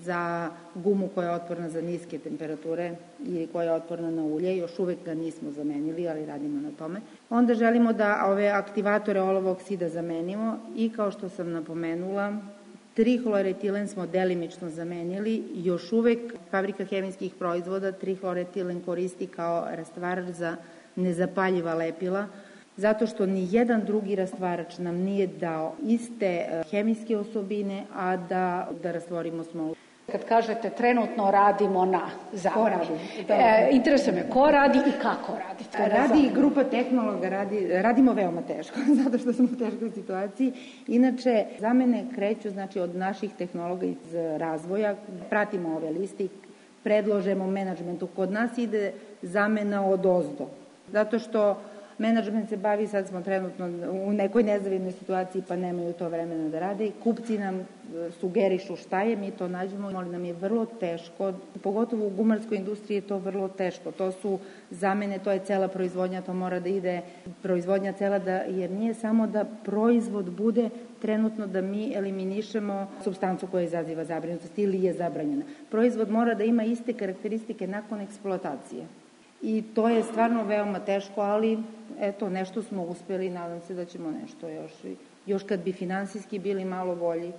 Speaker 13: za gumu koja je otporna za niske temperature i koja je otporna na ulje, još uvek ga nismo zamenili, ali radimo na tome. Onda želimo da ove aktivatore olovo oksida zamenimo i kao što sam napomenula, trihloretilen smo delimično zamenili, još uvek fabrika hemijskih proizvoda trihloretilen koristi kao rastvarač za nezapaljiva lepila, zato što ni jedan drugi rastvarač nam nije dao iste hemijske osobine, a da rastvorimo smolu.
Speaker 11: Kad kažete trenutno radimo na zameni, interesuje me ko radi i kako radi?
Speaker 13: Radi grupa tehnologa, radimo veoma teško, zato što smo u teškoj situaciji. Inače, zamene kreću od naših tehnologa iz razvoja, pratimo ove listi, predložemo menadžmentu. Kod nas ide zamena od ozdo, zato što menadžment se bavi, sad smo trenutno u nekoj nezavidnoj situaciji pa nemaju to vremena da rade i kupci nam sugerišu šta je, mi to nađemo, ali nam je vrlo teško, pogotovo u gumarskoj industriji je to vrlo teško, to su zamene, to je cela proizvodnja, to mora da ide proizvodnja cela, jer nije samo da proizvod bude trenutno da mi eliminišemo supstancu koja izaziva zabrinutost ili je zabranjena. Proizvod mora da ima iste karakteristike nakon eksploatacije. I to je stvarno veoma teško, ali eto, nešto smo uspeli i nadam se da ćemo nešto još kad bi finansijski bili malo bolji,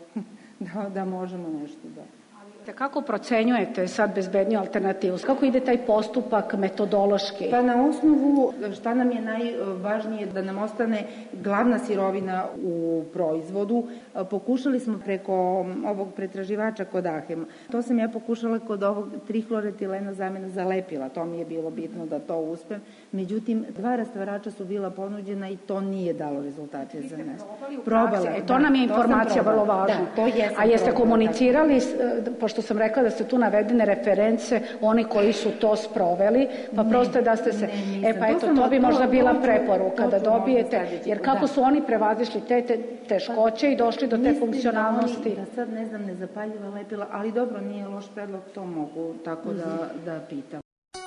Speaker 13: da možemo nešto da...
Speaker 11: Kako procenjujete sad bezbedniju alternativu? Kako ide taj postupak metodološki?
Speaker 13: Pa na osnovu šta nam je najvažnije da nam ostane glavna sirovina u proizvodu. Pokušali smo preko ovog pretraživača kod Ahema. To sam ja pokušala kod ovog trihloroetilena zamena za lepila. To mi je bilo bitno da to uspem. Međutim, 2 rastvarača su bila ponuđena i to nije dalo rezultate za nas. Probala.
Speaker 11: To nam je informacija vrlo važna. A jeste komunicirali, pošto sam rekla da ste tu navedene reference, oni koji su to sproveli, pa prosto da ste se... pa eto, to bi možda bila preporuka da dobijete, jer kako su oni prevazišli te teškoće i došli do te funkcionalnosti.
Speaker 13: Da sad ne znam, nezapaljiva lepila, ali dobro, nije loš predlog, to mogu tako da pitam.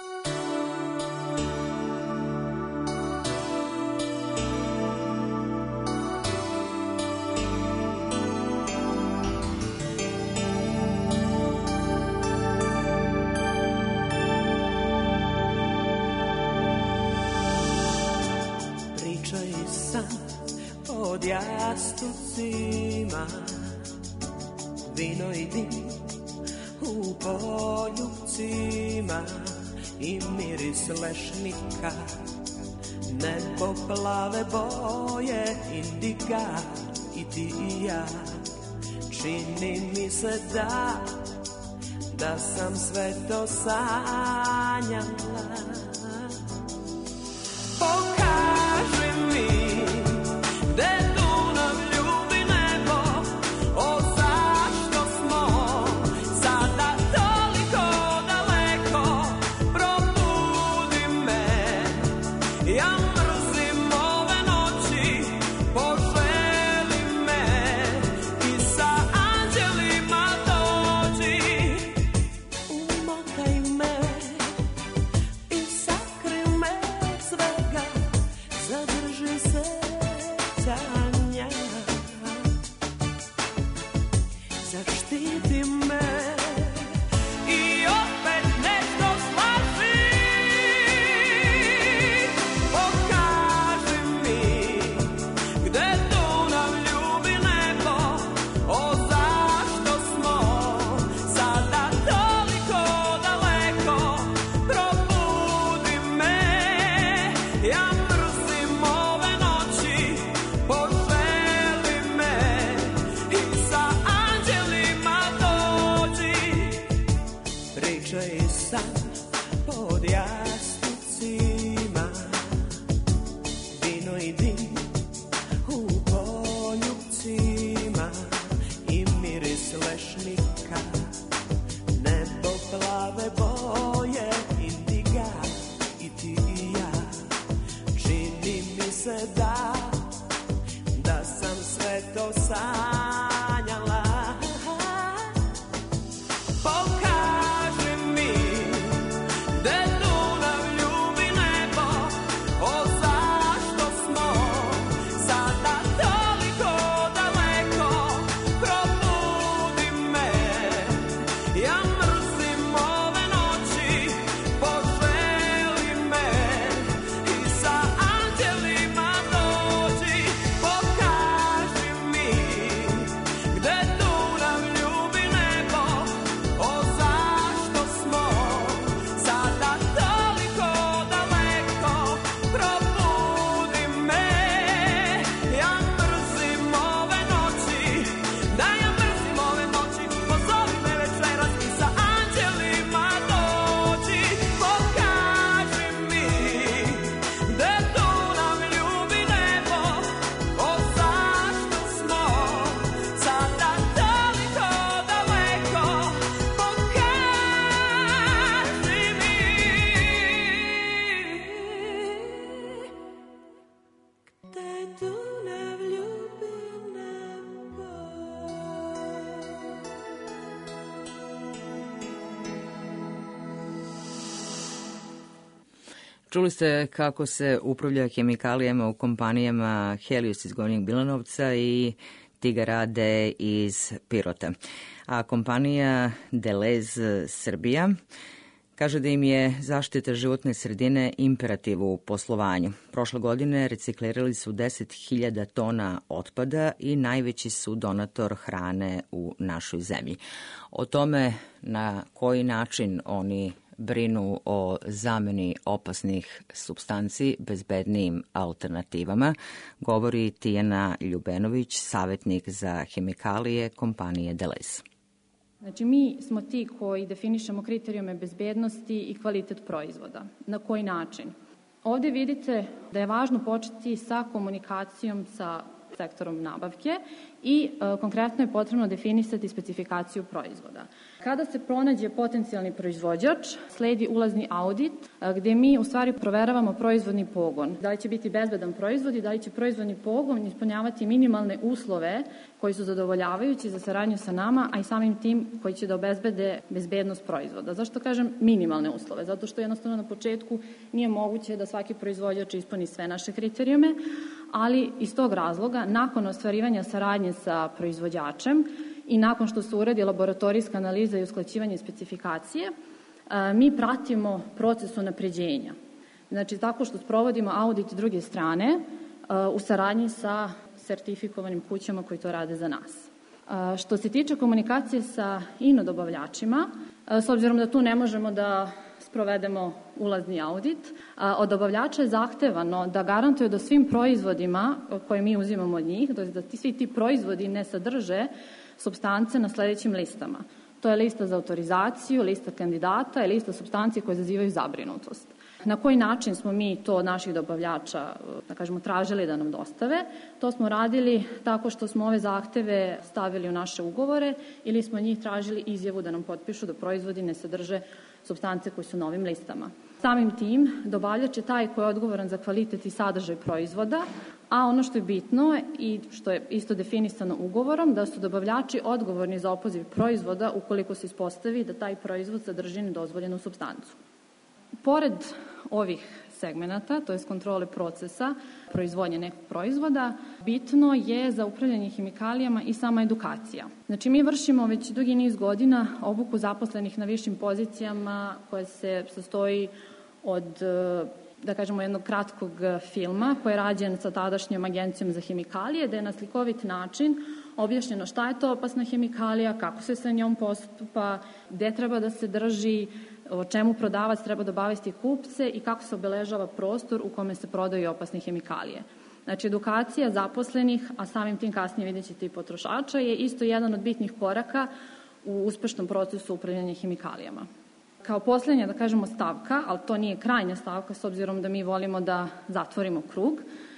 Speaker 4: Pod jastucima vino i dim u poljupcima i miris lešnika, nebo plave boje indiga i ti i ja. Čini mi se da sam sve to sanjala. Pokaži mi gde tu nam ljubi nebo, o zašto smo sada toliko daleko, probudi me, ja mrzim ove noći, poželi me i sa anđelima dođi, umotaj me i sa više i san pod jasnicima, vino i dim u poljupcima i miris lešnika, nebo plave boje, indiga i ti i ja. Čini mi se da sam sve to sanjala. Pokaži mi gde Dunav ljubi nebo, o zašto smo sada toliko daleko, probudi me, ja mrzim ove noći, poželi me i sa anđelima dođi. Pokaži mi gde Dunav ljubi nebo, o zašto smo sada toliko daleko, probudi me, ja mrzim ove noći, da ja mrzim ove noći, pozovi me večeras i sa anđelima dođi. Pokaži mi gde Dunav ljubi nebo, o zašto smo sada toliko daleko, pokaži mi gde Dunav ljubi nebo.
Speaker 3: Čuli ste kako se upravlja hemikalijama u kompanijama Helios iz Gornjeg Milanovca i Tigarade iz Pirota. A kompanija Deleuze Srbija kaže da im je zaštita životne sredine imperativ u poslovanju. Prošle godine reciklirali su 10.000 tona otpada i najveći su donator hrane u našoj zemlji. O tome na koji način oni brinu o zameni opasnih supstanci bezbednijim alternativama, govori Tijana Ljubenović, savjetnik za hemikalije kompanije Deleuze.
Speaker 14: Znači, mi smo ti koji definišemo kriterijume bezbednosti i kvalitet proizvoda. Na koji način? Ovde vidite da je važno početi sa komunikacijom sa sektorom nabavke i konkretno je potrebno definisati specifikaciju proizvoda. Kada se pronađe potencijalni proizvođač, sledi ulazni audit gde mi u stvari proveravamo proizvodni pogon. Da li će biti bezbedan proizvod i da li će proizvodni pogon ispunjavati minimalne uslove koji su zadovoljavajući za saradnju sa nama, a i samim tim koji će da obezbede bezbednost proizvoda. Zašto kažem minimalne uslove? Zato što jednostavno na početku nije moguće da svaki proizvođač ispuni sve naše kriterijume, ali iz tog razloga, nakon ostvarivanja saradnje sa proizvođačem i nakon što se uradi laboratorijska analiza i usklađivanje specifikacije, mi pratimo proces unapređenja. Znači, tako što sprovodimo audit druge strane u saradnji sa sertifikovanim kućama koji to rade za nas. Što se tiče komunikacije sa dobavljačima, s obzirom da tu ne možemo da sprovedemo ulazni audit, od dobavljača je zahtevano da garantuje da svim proizvodima koje mi uzimamo od njih, da svi ti proizvodi ne sadrže supstance na sledećim listama. To je lista za autorizaciju, lista kandidata i lista supstanci koje izazivaju zabrinutost. Na koji način smo mi to od naših dobavljača, da kažemo, tražili da nam dostave? To smo radili tako što smo ove zahteve stavili u naše ugovore ili smo njih tražili izjavu da nam potpišu da proizvodi ne sadrže supstance koje su na ovim listama. Samim tim, dobavljač je taj koji je odgovoran za kvalitet i sadržaj proizvoda, a ono što je bitno i što je isto definisano ugovorom, da su dobavljači odgovorni za opoziv proizvoda ukoliko se ispostavi da taj proizvod sadrži nedozvoljenu supstancu. Pored ovih segmenata, to je kontrole procesa proizvodnje nekog proizvoda, bitno je za upravljanje hemikalijama i sama edukacija. Znači, mi vršimo već dugi niz godina obuku zaposlenih na višim pozicijama koja se sastoji od, da kažemo, jednog kratkog filma koji je rađen sa tadašnjom agencijom za hemikalije, da je na slikovit način objašnjeno šta je to opasna hemikalija, kako se sa njom postupa, gde treba da se drži, o čemu prodavac treba da obavesti kupce i kako se obeležava prostor u kome se prodaju opasne hemikalije. Znači, edukacija zaposlenih, a samim tim kasnije vidjet ćete i potrošača, je isto jedan od bitnih koraka u uspešnom procesu upravljanja hemikalijama. Kao posljednja, da kažemo, stavka, ali to nije krajnja stavka s obzirom da mi volimo da zatvorimo krug,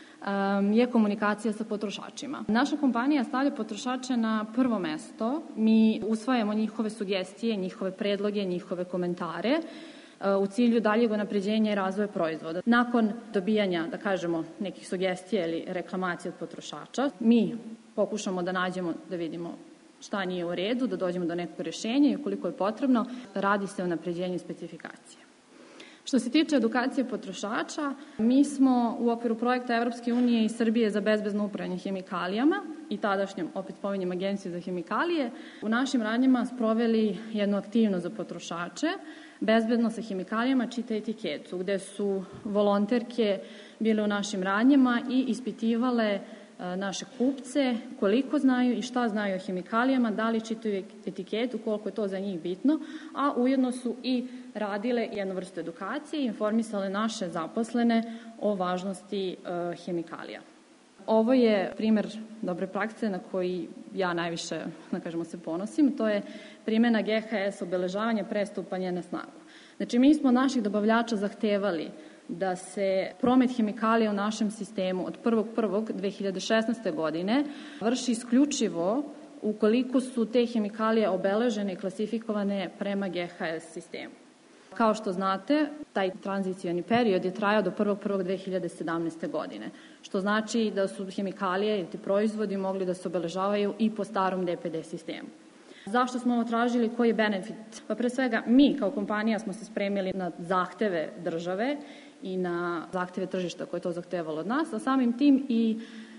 Speaker 14: je komunikacija sa potrošačima. Naša kompanija stavlja potrošače na prvo mesto. Mi usvajamo njihove sugestije, njihove predloge, njihove komentare u cilju daljeg unapređenja i razvoja proizvoda. Nakon dobijanja, da kažemo, nekih sugestija ili reklamacija od potrošača, mi pokušamo da nađemo, da vidimo šta nije u redu, da dođemo do nekog rješenja i ukoliko je potrebno, radi se o unapređenju specifikacije. Što se tiče edukacije potrošača, mi smo u okviru projekta Evropske unije i Srbije za bezbedno upravljanje hemikalijama i tadašnjom, opet spominjem, Agenciju za hemikalije, u našim radnjama sproveli jednu aktivnost za potrošače, bezbedno sa hemikalijama, čita etiketu, gde su volonterke bile u našim radnjama i ispitivale naše kupce koliko znaju i šta znaju o hemikalijama, da li čitaju etiketu, koliko je to za njih bitno, a ujedno su i radile jednu vrstu edukacije i informisale naše zaposlene o važnosti hemikalija. Ovo je primer dobre prakse na koji ja najviše, da kažemo, se ponosim. To je primjena GHS obeležavanja pre stupanja na snagu. Znači, mi smo od naših dobavljača zahtevali da se promet hemikalija u našem sistemu od 1.1.2016. godine vrši isključivo ukoliko su te hemikalije obeležene i klasifikovane prema GHS sistemu. Kao što znate, taj tranzicijani period je trajao do 1.1.2017. godine, što znači da su hemikalije i ti proizvodi mogli da se obeležavaju i po starom DPD sistemu. Zašto smo ovo tražili? Koji je benefit? Pa pre svega, mi kao kompanija smo se spremili na zahteve države i na zahteve tržišta koje je to zahtevalo od nas, a samim tim i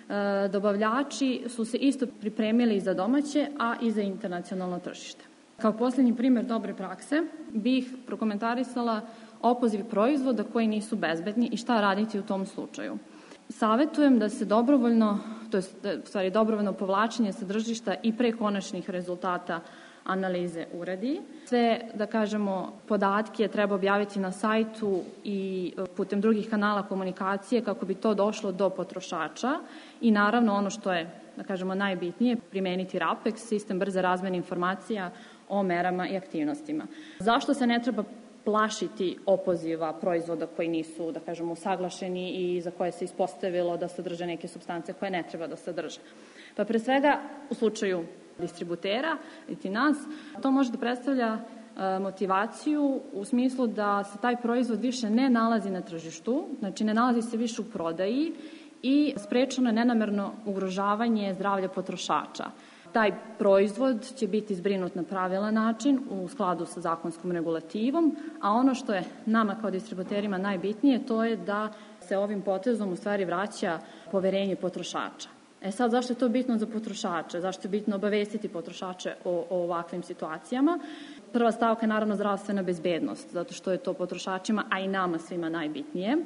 Speaker 14: dobavljači su se isto pripremili za domaće, a i za internacionalno tržište. Kao posljednji primjer dobre prakse bih prokomentarisala opoziv proizvoda koji nisu bezbedni i šta raditi u tom slučaju. Savetujem da se dobrovoljno, to je dobrovoljno povlačenje sa tržišta i pre konačnih rezultata analize uradi. Sve, da kažemo, podatke treba objaviti na sajtu i putem drugih kanala komunikacije kako bi to došlo do potrošača i naravno ono što je, da kažemo, najbitnije, primeniti RAPEX, sistem brze razmene informacija o merama i aktivnostima. Zašto se ne treba plašiti opoziva proizvoda koji nisu, da kažemo, usaglašeni i za koje se ispostavilo da sadrže neke supstance koje ne treba da sadrže? Pa pre svega u slučaju distributera i nas, to može da predstavlja motivaciju u smislu da se taj proizvod više ne nalazi na tržištu, znači ne nalazi se više u prodaji i sprečeno je nenamerno ugrožavanje zdravlja potrošača. Taj proizvod će biti zbrinut na pravilan način u skladu sa zakonskom regulativom, a ono što je nama kao distributerima najbitnije, to je da se ovim potezom u stvari vraća poverenje potrošača. Sad, zašto je to bitno za potrošače? Zašto je bitno obavestiti potrošače o ovakvim situacijama? Prva stavka je naravno zdravstvena bezbednost, zato što je to potrošačima, a i nama svima najbitnije.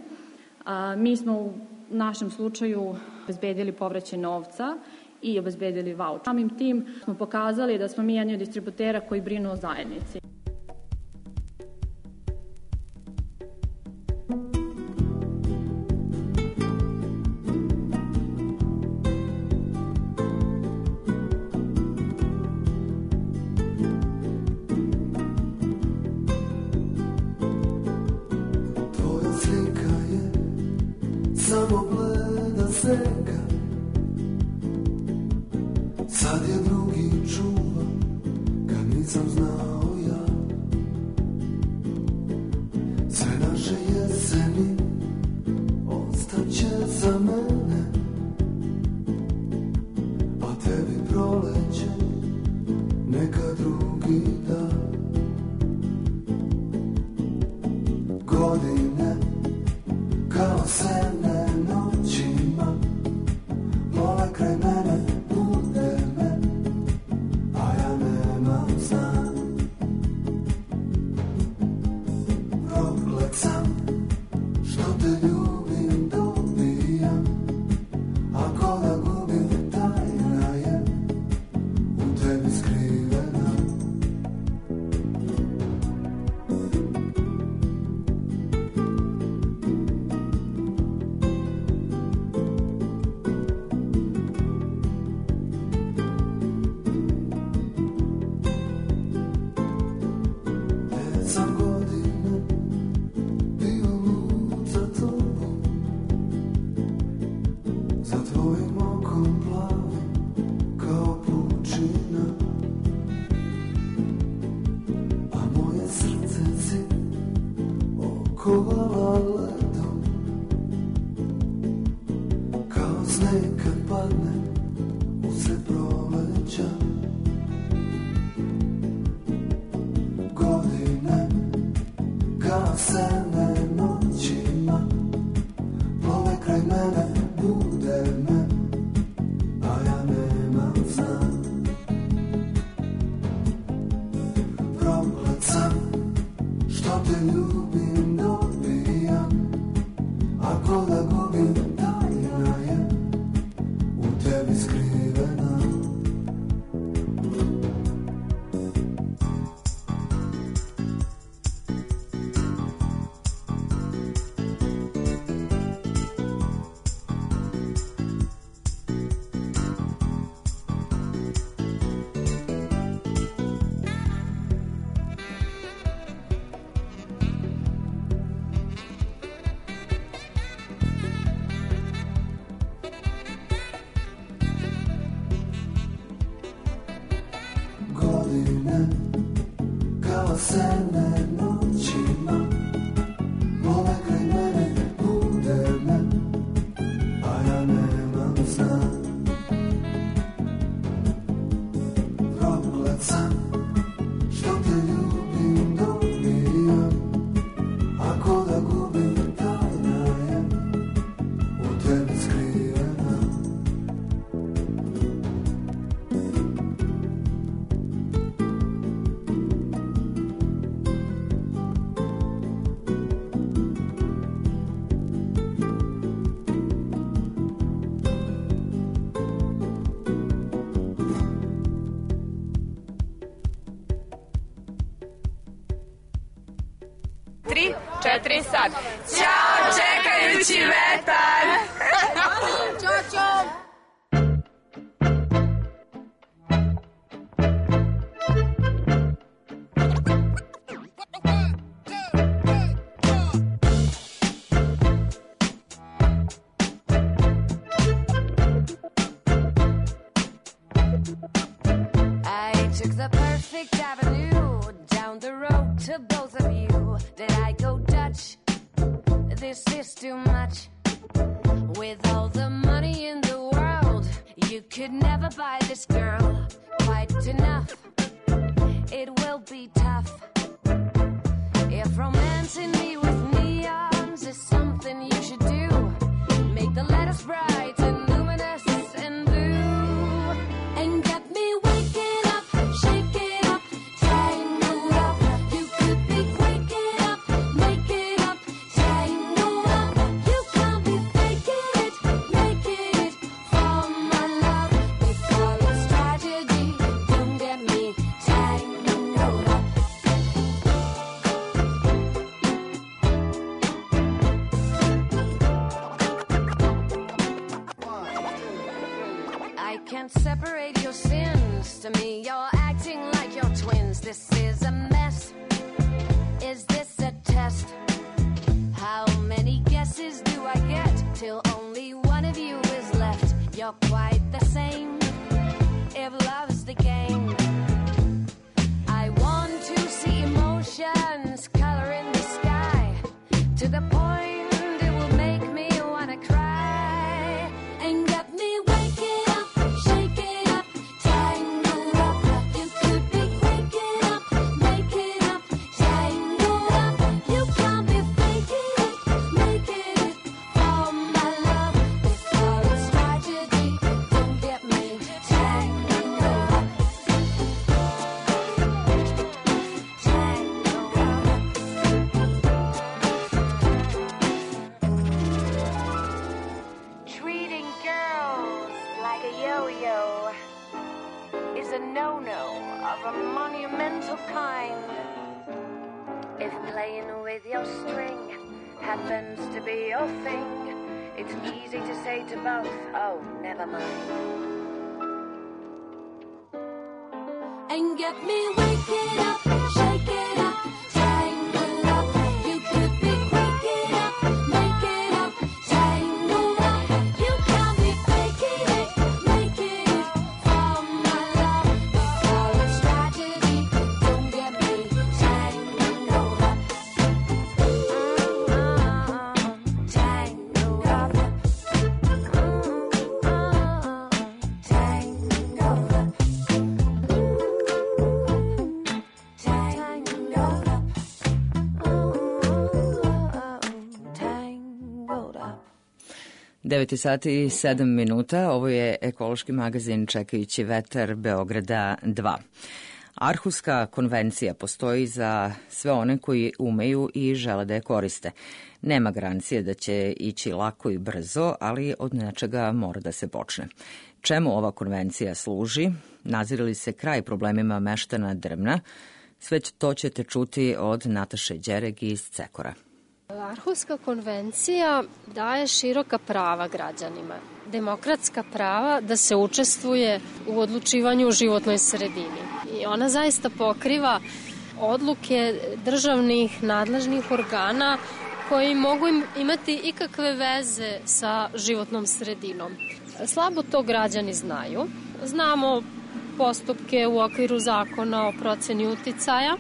Speaker 14: Mi smo u našem slučaju obezbedili povraćaj novca i obezbedili vaučer. Samim tim smo pokazali da smo mi jedni od distributera koji brinu o zajednici.
Speaker 2: Tvoja slika je samo bleda senka, sad je drugi čuva, kad nisam znao ja. Sve naše jeseni ostaće za mene, a tebi proleće neka drugi dan. Godine kao sene noćima mole kraj mene, bude me, a ja nemam sna. Proklet sam što te ljubim, dobijam, ako da gubim, tajna je u tebi skrivena. kovala ledom, kao sneg kad padne usred proleća. Godine kao sene noćima plove kraj mene, bude me, a ja nemam sna. Proklet sam što te ljubim, dobijam, ako da gubim, tajna je u tebi skrivena. Godine kao sene noćima plove kraj mene, bude me, a ja nemam sna. Proklet sam što te ljubim, dobijam, ako da gubim, tajna je u tebi skrivena.
Speaker 15: Tri, četiri, sad. Ćao, čekajući vetar! Ćao, ćao!
Speaker 16: I took the perfect avenue down the road to both of you. Did I go Dutch? This is too much. With all the money in the world, you could never buy this girl quite enough. It will be tough. If romancing me with neons is something you should do, make the letters bright and luminous and blue, and get me waking up, shaking up, tangled up. You could be waking up, making up, tangled up. You can't be faking it, making it for my love. They call it tragedy, don't get me tangled up. I can't separate your sins. To me, you're acting like you're twins. This is a mess. Is this a test? How many guesses do I get till only one of you is left? You're quite the same. If love's the game, I want to see emotions color in the sky to the point it will make me wanna cry and get me waking up, shaking up, tangled up. You could be waking up, making up, tangled up. You can't be faking it, making it for my love. They call it tragedy, don't get me tangled up. Treating girls like a yo-yo is a no-no of a monumental kind. If playing with your string happens to be your thing, it's easy to say to both, oh, never mind. And get me waking up, shaking up, tangled up. You could be waking up, making up, tangled up. You can't be faking it, making it for my love. They call it tragedy, don't get me tangled up.
Speaker 3: 9 sati i 7 minuta, ovo je ekološki magazin Čekajući vetar Beograda 2. Arhuska konvencija postoji za sve one koji umeju i žele da je koriste. Nema garancije da će ići lako i brzo, ali od nečega mora da se počne. Čemu ova konvencija služi? Nazire li se kraj problemima meštana Drmna? Sve to ćete čuti od Nataše Đereg iz Cekora.
Speaker 17: Arhuska konvencija daje široka prava građanima, demokratska prava da se učestvuje u odlučivanju u životnoj sredini. I ona zaista pokriva odluke državnih nadležnih organa koji mogu imati ikakve veze sa životnom sredinom. Slabo to građani znaju. Znamo postupke u okviru zakona o proceni uticaja,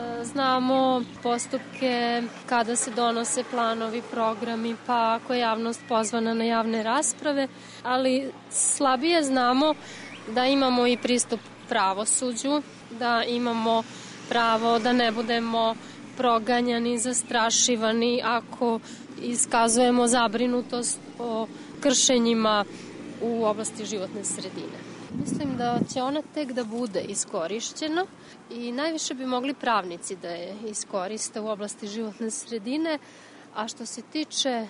Speaker 17: znamo postupke kada se donose planovi, programi, pa ako je javnost pozvana na javne rasprave, ali slabije znamo da imamo i pristup pravosuđu, da imamo pravo da ne budemo proganjani, zastrašivani ako iskazujemo zabrinutost o kršenjima u oblasti životne sredine. Mislim da će ona tek da bude iskorišćena i najviše bi mogli pravnici da je iskoriste u oblasti životne sredine, a što se tiče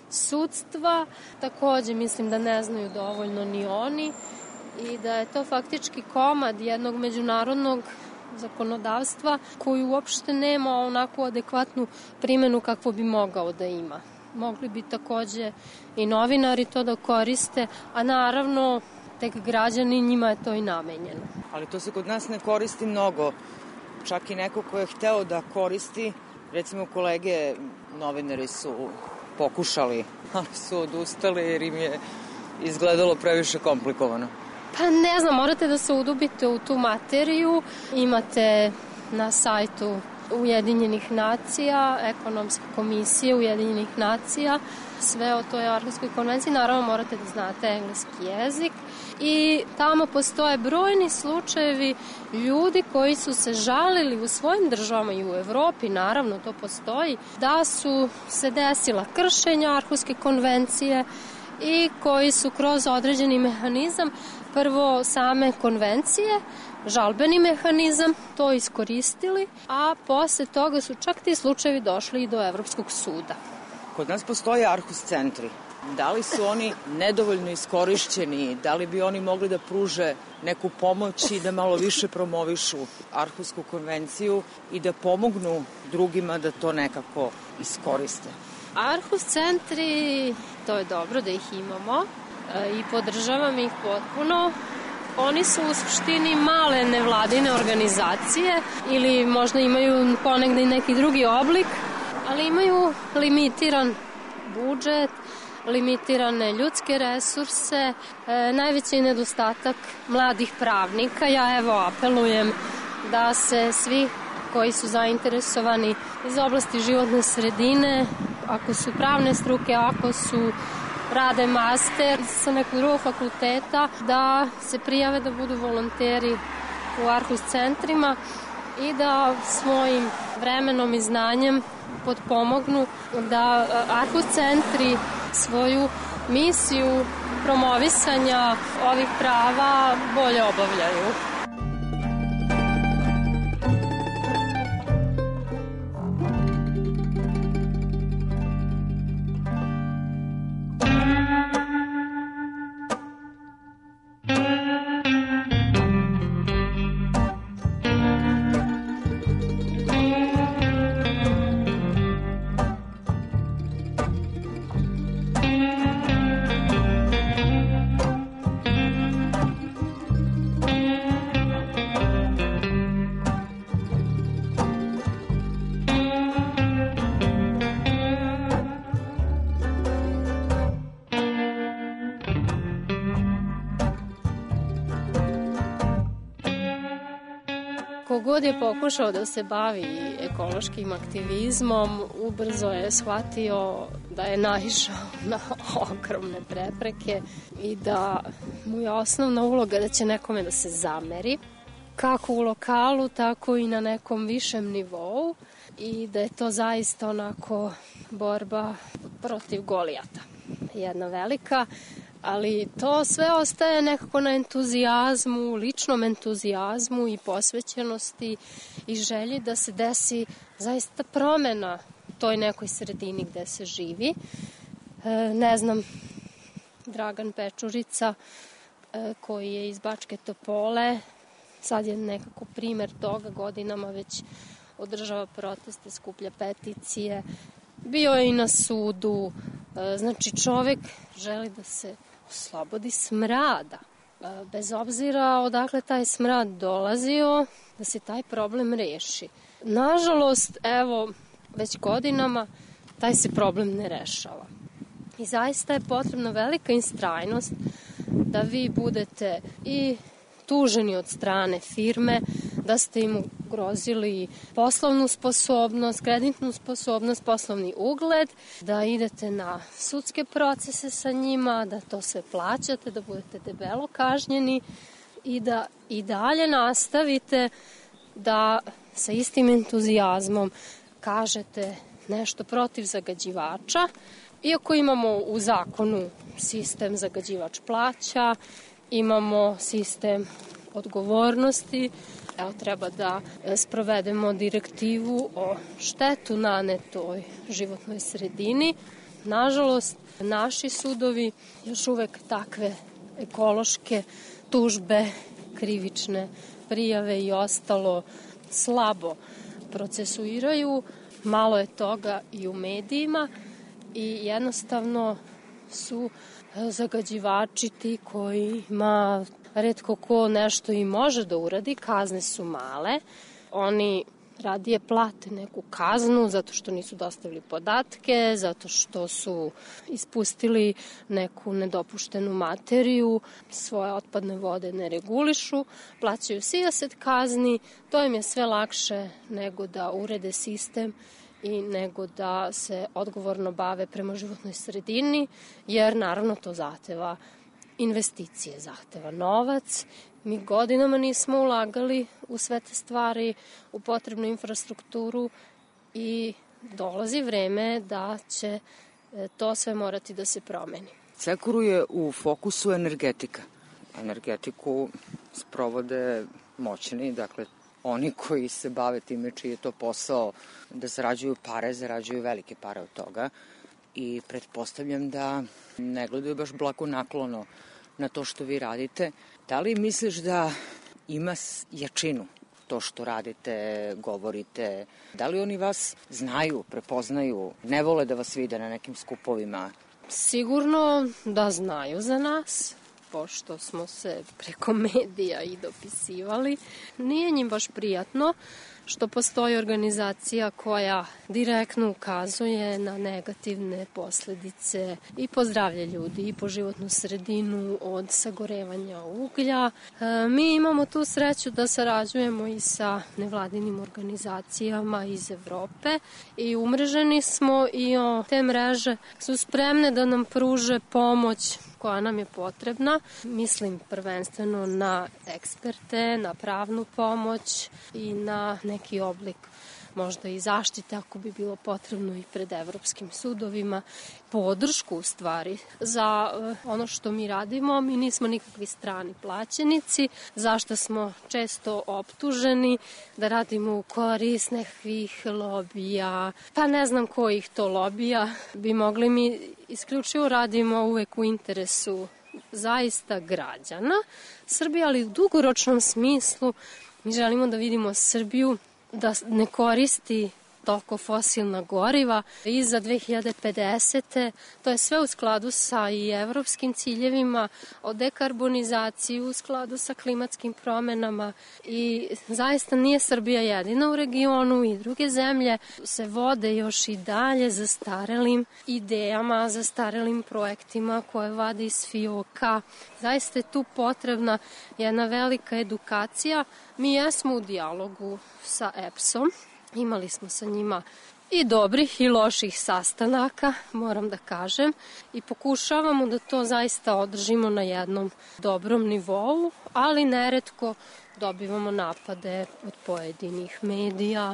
Speaker 17: sudstva, takođe mislim da ne znaju dovoljno ni oni i da je to faktički komad jednog međunarodnog zakonodavstva koji uopšte nema onakvu adekvatnu primenu kakvu bi mogao da ima. Mogli bi takođe i novinari to da koriste, a naravno tek građani, njima je to i namenjeno.
Speaker 18: Ali to se kod nas ne koristi mnogo. Čak i neko ko je hteo da koristi, recimo kolege novinari su pokušali, ali su odustali jer im je izgledalo previše komplikovano.
Speaker 17: Pa ne znam, morate da se udubite u tu materiju. Imate na sajtu Ujedinjenih nacija, ekonomske komisije Ujedinjenih nacija, sve o toj Arhuskoj konvenciji. Naravno morate da znate engleski jezik i tamo postoje brojni slučajevi ljudi koji su se žalili u svojim državama i u Evropi, naravno to postoji, da su se desila kršenja Arhuske konvencije i koji su kroz određeni mehanizam, prvo same konvencije, žalbeni mehanizam, to iskoristili, a posle toga su čak ti slučajevi došli i do Evropskog suda.
Speaker 18: Kod nas postoje Arhus centri. Da li su oni nedovoljno iskorišćeni? Da li bi oni mogli da pruže neku pomoć i da malo više promovišu Arhusku konvenciju i da pomognu drugima da to nekako iskoriste?
Speaker 17: Arhus centri, to je dobro da ih imamo i podržavam ih potpuno. Oni su u suštini male nevladine organizacije ili možda imaju ponegde i neki drugi oblik, ali imaju limitiran budžet, limitirane ljudske resurse, najveći nedostatak mladih pravnika. Ja evo apelujem da se svi koji su zainteresovani iz oblasti životne sredine, ako su pravne struke, ako su rade master sa nekog drugog fakulteta, da se prijave da budu volonteri u Arhus centrima i da svojim vremenom i znanjem potpomognu da Arhus centri svoju misiju promovisanja ovih prava bolje obavljaju. Kogod je pokušao da se bavi ekološkim aktivizmom, ubrzo je shvatio da je naišao na ogromne prepreke i da mu je osnovna uloga da će nekome da se zameri, kako u lokalu, tako i na nekom višem nivou, i da je to zaista onako borba protiv Golijata. jedna velika, ali to sve ostaje nekako na entuzijazmu, ličnom entuzijazmu i posvećenosti i želji da se desi zaista promena toj nekoj sredini gde se živi. Ne znam, Dragan Pečurica koji je iz Bačke Topole, sad je nekako primer toga, godinama već održava proteste, skuplja peticije, bio je i na sudu. Znači čovek želi da se oslobodi smrada, bez obzira odakle taj smrad dolazio, da se taj problem reši. Nažalost, evo, već godinama taj se problem ne rešava. I zaista je potrebna velika istrajnost da vi budete i tuženi od strane firme, da ste im ugrozili poslovnu sposobnost, kreditnu sposobnost, poslovni ugled, da idete na sudske procese sa njima, da to sve plaćate, da budete debelo kažnjeni i da i dalje nastavite da sa istim entuzijazmom kažete nešto protiv zagađivača, iako imamo u zakonu sistem zagađivač plaća, imamo sistem odgovornosti, evo treba da sprovedemo direktivu o štetu nanetoj životnoj sredini. Nažalost, naši sudovi još uvek takve ekološke tužbe, krivične prijave i ostalo slabo procesuiraju. Malo je toga i u medijima i jednostavno su zagađivači ti kojima retko ko nešto i može da uradi, kazne su male. Oni radije plate neku kaznu zato što nisu dostavili podatke, zato što su ispustili neku nedopuštenu materiju, svoje otpadne vode ne regulišu, plaćaju sijaset kazni, to im je sve lakše nego da urede sistem i nego da se odgovorno bave prema životnoj sredini, jer naravno to zahteva investicije, zahteva novac. Mi godinama nismo ulagali u sve te stvari, u potrebnu infrastrukturu i dolazi vreme da će to sve morati da se promeni.
Speaker 18: Sekuru je u fokusu energetika. Energetiku sprovode moćni, dakle oni koji se bave time čiji je to posao da zarađuju pare, zarađuju velike pare od toga i pretpostavljam da ne gledaju baš blagonaklono na to što vi radite. Da li misliš da ima jačinu to što radite, govorite? Da li oni vas znaju, prepoznaju, ne vole da vas vide na nekim skupovima?
Speaker 17: Sigurno da znaju za nas, pošto smo se preko medija i dopisivali. Nije njim baš prijatno što postoji organizacija koja direktno ukazuje na negativne posledice i po zdravlje ljudi i po životnu sredinu od sagorevanja uglja. Mi imamo tu sreću da sarađujemo i sa nevladinim organizacijama iz Evrope i umreženi smo i te mreže su spremne da nam pruže pomoć koja nam je potrebna. Mislim prvenstveno na eksperte, na pravnu pomoć i na neki oblik možda i zaštite ako bi bilo potrebno i pred evropskim sudovima. Podršku u stvari za ono što mi radimo. Mi nismo nikakvi strani plaćenici, zašto smo često optuženi da radimo u korist nekakvih lobija, pa ne znam kojih to lobija bi mogli. Mi isključivo radimo uvek u interesu zaista građana Srbije, ali u dugoročnom smislu mi želimo da vidimo Srbiju da ne koristi toliko fosilna goriva i za 2050. To je sve u skladu sa i evropskim ciljevima o dekarbonizaciji, u skladu sa klimatskim promenama i zaista nije Srbija jedina u regionu i druge zemlje se vode još i dalje zastarelim idejama, zastarelim projektima koje vade iz fioka. Zaista je tu potrebna jedna velika edukacija. Mi jesmo u dijalogu sa EPS-om. Imali smo sa njima i dobrih i loših sastanaka, moram da kažem, i pokušavamo da to zaista održimo na jednom dobrom nivou, ali neretko dobivamo napade od pojedinih medija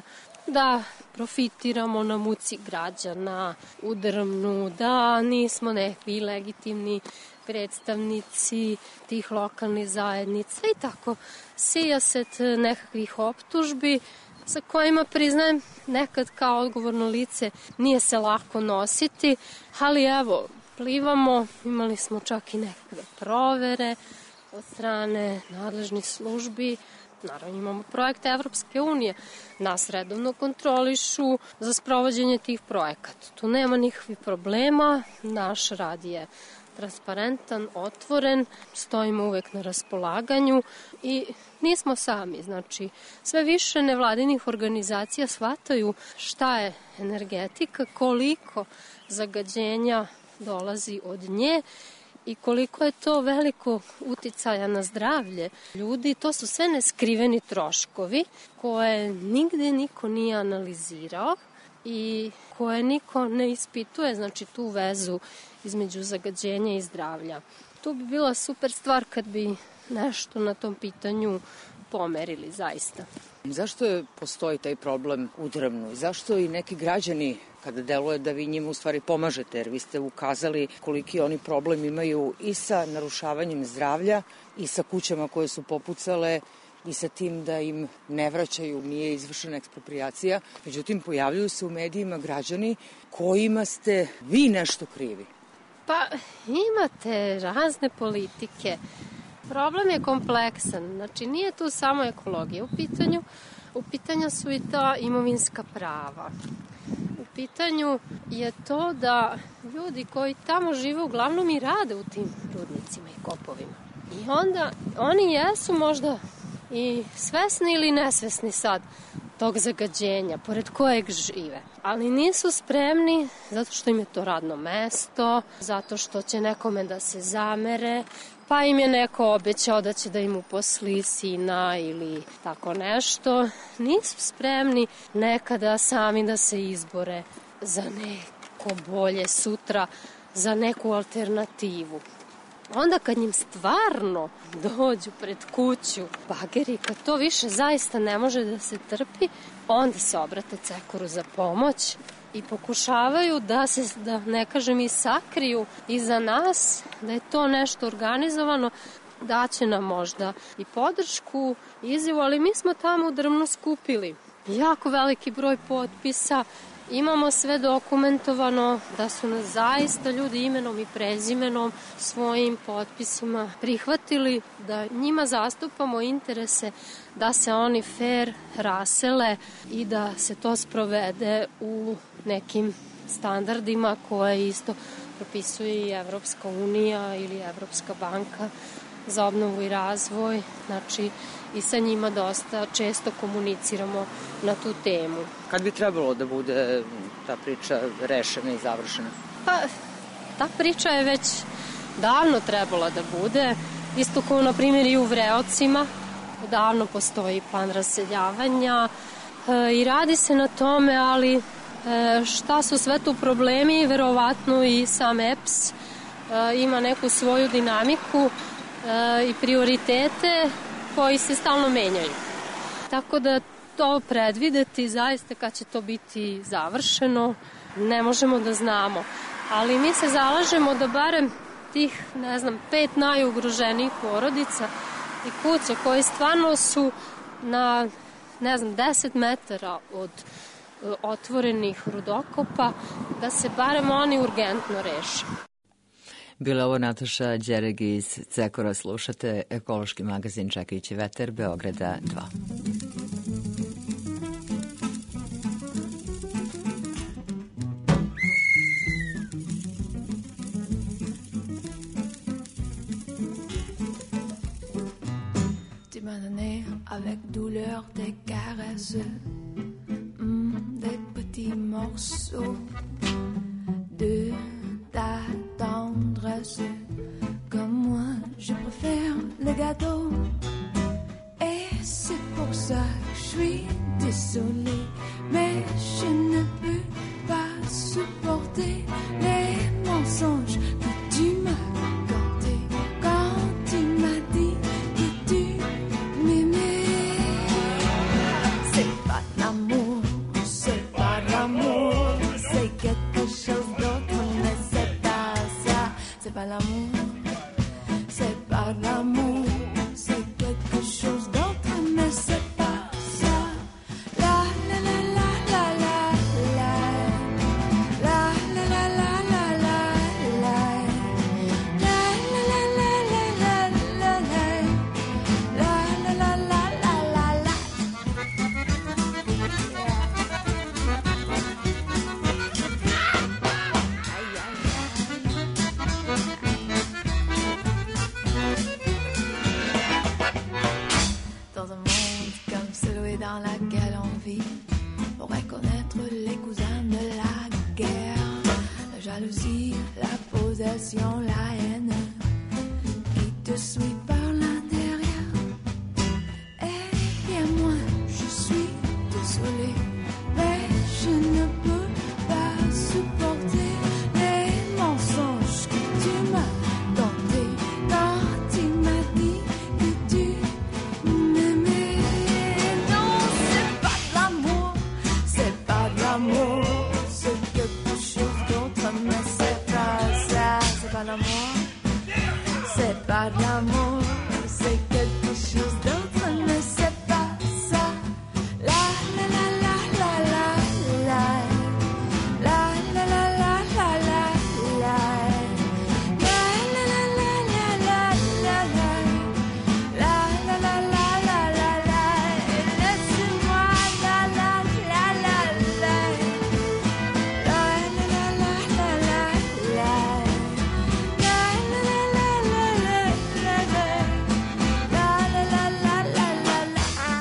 Speaker 17: da profitiramo na muci građana u Drvnu, da nismo neki legitimni predstavnici tih lokalnih zajednica i tako. Sijaset nekakvih optužbi sa kojima, priznajem, nekad kao odgovorno lice nije se lako nositi, ali evo, plivamo, imali smo čak i nekakve provere od strane nadležnih službi. Naravno, imamo projekte Evropske unije. Nas redovno kontrolišu za sprovođenje tih projekata. Tu nema nikakvih problema. Naš rad je transparentan, otvoren, stojimo uvek na raspolaganju i nismo sami. Znači, sve više nevladinih organizacija shvataju šta je energetika, koliko zagađenja dolazi od nje i koliko je to veliko uticaja na zdravlje ljudi. To su sve neskriveni troškovi koje nigde niko nije analizirao i koje niko ne ispituje, znači tu vezu između zagađenja i zdravlja. Tu bi bila super stvar kad bi nešto na tom pitanju pomerili zaista.
Speaker 18: Zašto postoji taj problem u Drvnu? Zašto i neki građani, kada deluje da vi njima u stvari pomažete, jer vi ste ukazali koliki oni problem imaju i sa narušavanjem zdravlja i sa kućama koje su popucale i sa tim da im ne vraćaju, nije izvršena eksproprijacija. Međutim, pojavljuju se u medijima građani kojima ste vi nešto krivi.
Speaker 17: Pa imate razne politike. Problem je kompleksan, znači nije tu samo ekologija u pitanju su i ta imovinska prava. U pitanju je to da ljudi koji tamo žive uglavnom i rade u tim rudnicima i kopovima. I onda oni jesu možda i svesni ili nesvesni sad tog zagađenja pored kojeg žive. Ali nisu spremni zato što im je to radno mesto, zato što će nekome da se zamere, pa im je neko obećao da će da im uposli sina ili tako nešto. Nisu spremni nekada sami da se izbore za neko bolje sutra, za neku alternativu. Onda kad njim stvarno dođu pred kuću bageri, kad to više zaista ne može da se trpi, onda se obrate Cekoru za pomoć i pokušavaju da ne kažem i sakriju iza nas, da je to nešto organizovano, daće nam možda i podršku, izjavu, ali mi smo tamo u Drvnu skupili jako veliki broj potpisa. Imamo sve dokumentovano da su nas zaista ljudi imenom i prezimenom svojim potpisima prihvatili, da njima zastupamo interese da se oni fair rasele i da se to sprovede u nekim standardima koje isto propisuje i Evropska unija ili Evropska banka za obnovu i razvoj. Znači, i sa njima dosta često komuniciramo na tu temu.
Speaker 18: Kad bi trebalo da bude ta priča rešena i završena?
Speaker 17: Pa, ta priča je već davno trebala da bude. Isto kao, na primjer, i u Vreocima. Davno postoji plan raseljavanja i radi se na tome, ali šta su sve tu problemi? Verovatno i sam EPS ima neku svoju dinamiku i prioritete koji se stalno menjaju. Tako da to predvideti zaista kad će to biti završeno ne možemo da znamo. Ali mi se zalažemo da barem tih, 5 najugroženijih porodica i kuća koje stvarno su na, 10 metara od otvorenih rudokopa, da se barem oni urgentno reše.
Speaker 3: Bila ovo Nataša Đereg iz Cekora, slušate ekološki magazin Čekajući vetar, Beograda 2.
Speaker 12: Tu m'as donné avec douleur des caresses, des petits morceaux de ta tendresse. Comme moi, je préfère le gâteau. Et c'est pour ça que je suis désolée, mais je ne peux pas supporter les mensonges que tu m'as racontés quand tu m'as dit que tu m'aimais. C'est pas l'amour, quelque chose d'autre, mais c'est pas ça. C'est pas l'amour, c'est pas l'amour. C'est quelque chose d'autre, mais c'est pas ça. La la la la la la la. La la la la la la la. La la la la la la la la. La la la la la la la. Dans un monde comme celui dans lequel on vit, pour reconnaître les cousins de la guerre, la jalousie, la possession, la haine qui te suit par l'intérieur. Eh bien moi, je suis désolée, mais je ne peux pas supporter les mensonges que tu m'as tentés quand tu m'as dit que tu m'aimais. Non, c'est pas de l'amour, c'est pas de l'amour, c'est quelque chose d'autre, mais c'est pas ça. C'est pas l'amour, c'est pas de l'amour, c'est quelque chose d'autre, mais c'est pas ça. La la la la la la la. La la la la la la la. La la la la la la la la. La la la la la la la. Laisse-moi la la la la la. La la la la la la la. La la la la la la la. La la la la la la la.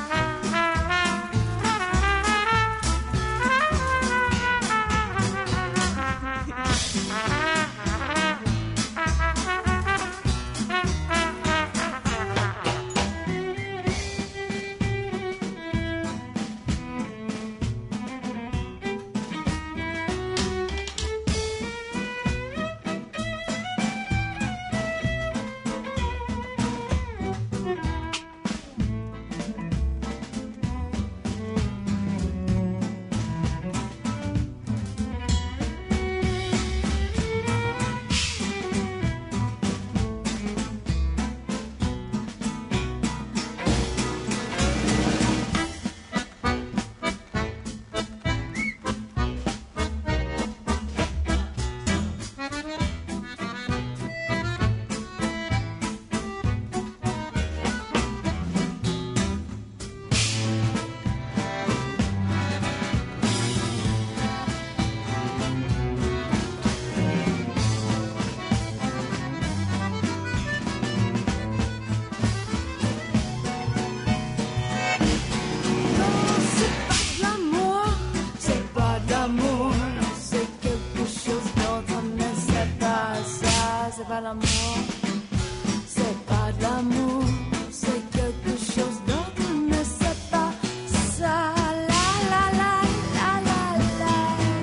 Speaker 12: C'est pas d'amour, c'est quelque chose d'autre, mais c'est pas ça. C'est pas l'amour, c'est pas de l'amour, c'est quelque chose d'autre, mais c'est pas ça. La la la la la la.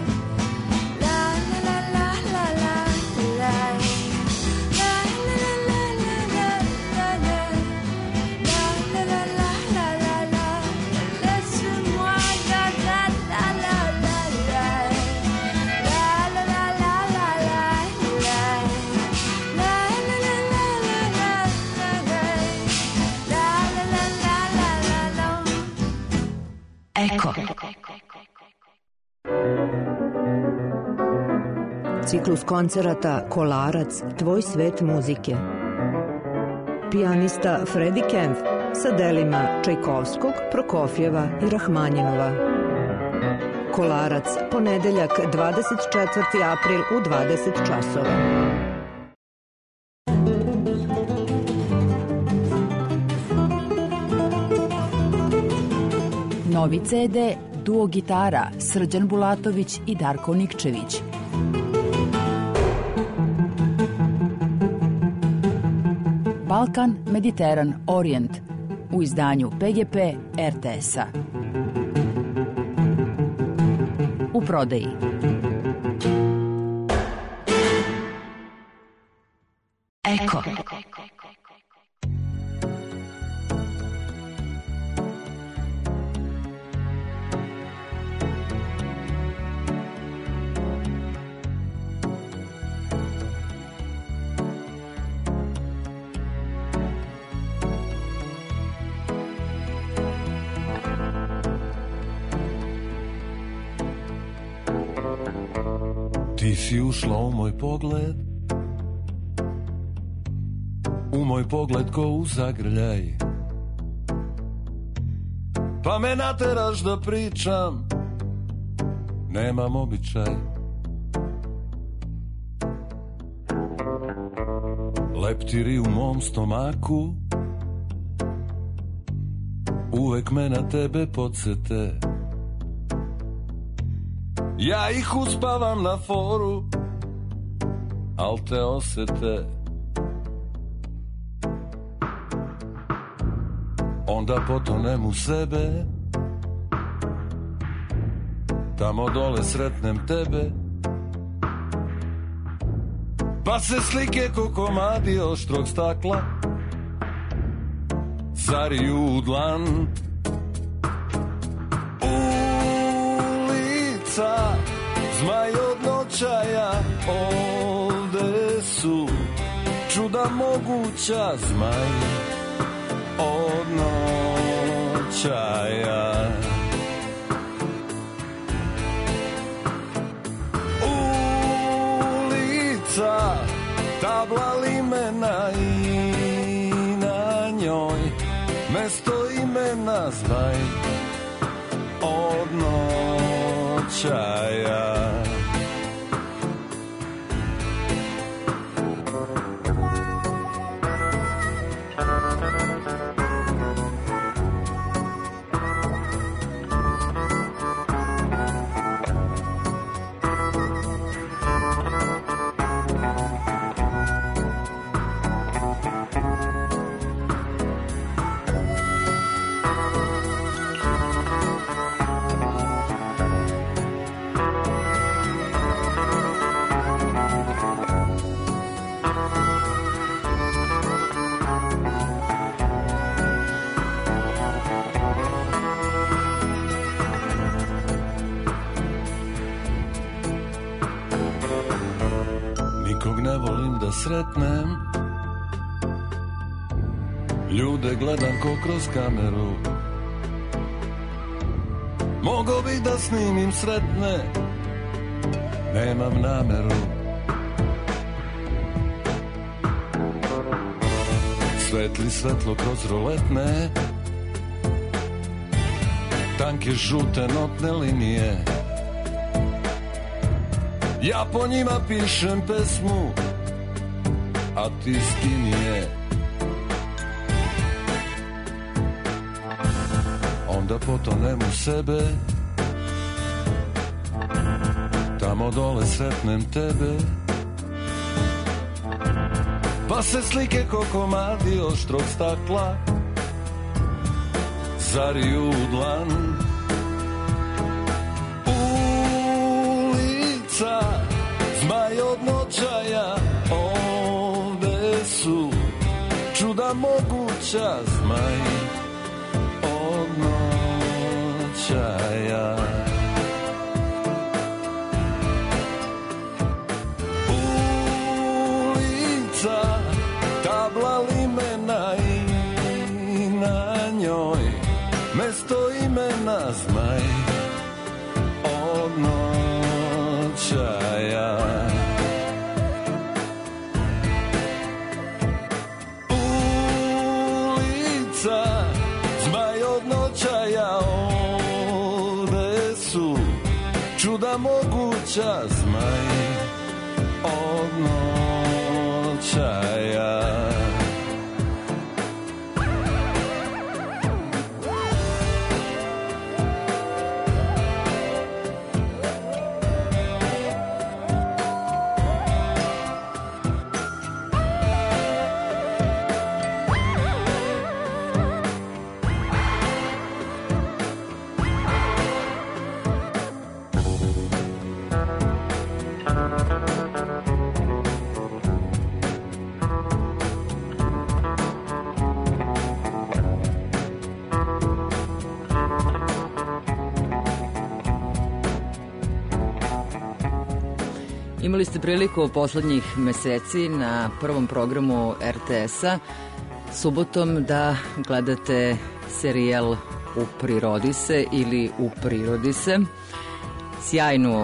Speaker 12: La la la la la la la. La la la la la la la. La la la la la la la. Laisse-moi la la la la la la. La la la la la la la. La la la la la la la. La la la la la la la.
Speaker 6: Eko. Ciklus koncerata Kolarac, tvoj svet muzike. Pijanista Freddie Kempf sa delima Čajkovskog, Prokofjeva i Rahmanjinova. Kolarac, ponedeljak 24. april u 20 časova.
Speaker 5: Novi CD Duo gitara Srđan Bulatović i Darko Nikčević. Balkan, Mediteran, Orient u izdanju PGP RTS-a. U prodaji. Eko.
Speaker 19: Ti si ušla u moj pogled, u moj pogled ko u zagrljaj, pa me nateraš da pričam, nemam običaj. Leptiri u mom stomaku uvek me na tebe podsete. Ja ih uspavam na foru, al te osete. Onda potonem u sebe, tamo dole sretnem tebe, pa se slike ko komadi oštrog stakla zariju u dlan. Ulica, zmaj od noćaja, ovde su čuda moguća, zmaj od noćaja. Ulica, tabla limena i na njoj mesto imena, zmaj od noćaja. Sretnem ljude, gledam ko kroz kameru. Mogo bi da snimim sretne, nemam nameru. Svetli svetlo kroz roletne, tanke žute notne linije. Ja po njima pišem pesmu, a ti skini je. Onda potonem u sebe, tamo dole sretnem tebe, pa se slike ko komadi oštrog stakla zariju u dlan. Ulica, zmaj od noćaja, su čuda moguća, zmaj od noćaja. Ulica, tabla limena i na njoj mesto imena, zmaj od noćaja. Zmaj od noćaja, ovde su čuda moguća, zmaj od noćaja.
Speaker 3: Imali ste priliku poslednjih meseci na prvom programu RTS-a subotom da gledate serijal Uprirodi se ili Uprirodi se. Sjajnu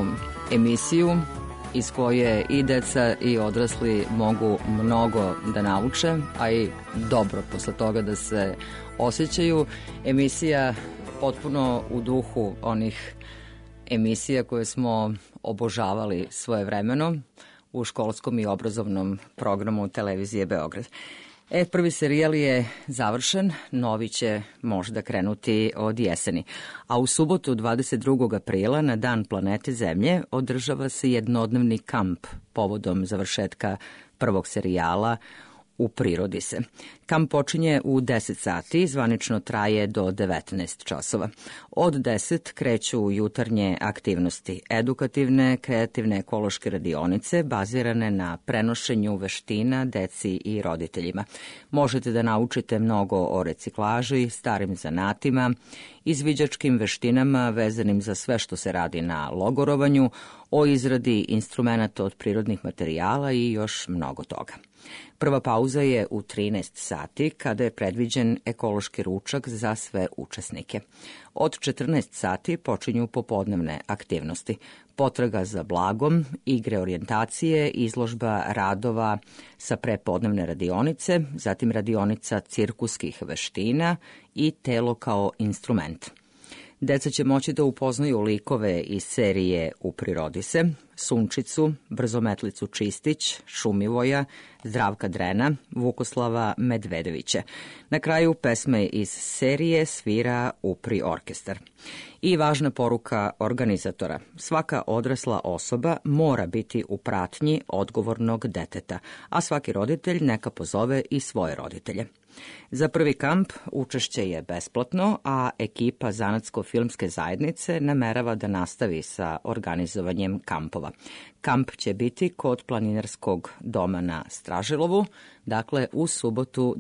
Speaker 3: emisiju iz koje i deca i odrasli mogu mnogo da nauče, a i dobro posle toga da se osjećaju. Emisija potpuno u duhu onih emisija koje smo obožavali svojevremeno u školskom i obrazovnom programu televizije Beograd. Prvi serijal je završen, novi će možda krenuti od jeseni. A u subotu 22. aprila na Dan planete Zemlje održava se jednodnevni kamp povodom završetka prvog serijala U prirodi se. Kamp počinje u 10 sati, zvanično traje do 19 časova. Od 10 kreću jutarnje aktivnosti, edukativne, kreativne ekološke radionice bazirane na prenošenju veština deci i roditeljima. Možete da naučite mnogo o reciklaži, starim zanatima, izviđačkim veštinama vezanim za sve što se radi na logorovanju, o izradi instrumenta od prirodnih materijala i još mnogo toga. Prva pauza je u 13 sati, kada je predviđen ekološki ručak za sve učesnike. Od 14 sati počinju popodnevne aktivnosti. Potraga za blagom, igre orijentacije, izložba radova sa prepodnevne radionice, zatim radionica cirkuskih veština i telo kao instrument. Deca će moći da upoznaju likove iz serije U prirodi se, Sunčicu, Brzometlicu Čistić, Šumivoja, Zdravka Drena, Vukoslava Medvedovića. Na kraju pesme iz serije svira Upri orkestar. I važna poruka organizatora. Svaka odrasla osoba mora biti u pratnji odgovornog deteta, a svaki roditelj neka pozove i svoje roditelje. Za prvi kamp učešće je besplatno, a ekipa Zanatsko-filmske zajednice namerava da nastavi sa organizovanjem kampova. Kamp će biti kod Planinarskog doma na Stražilovu, dakle u subotu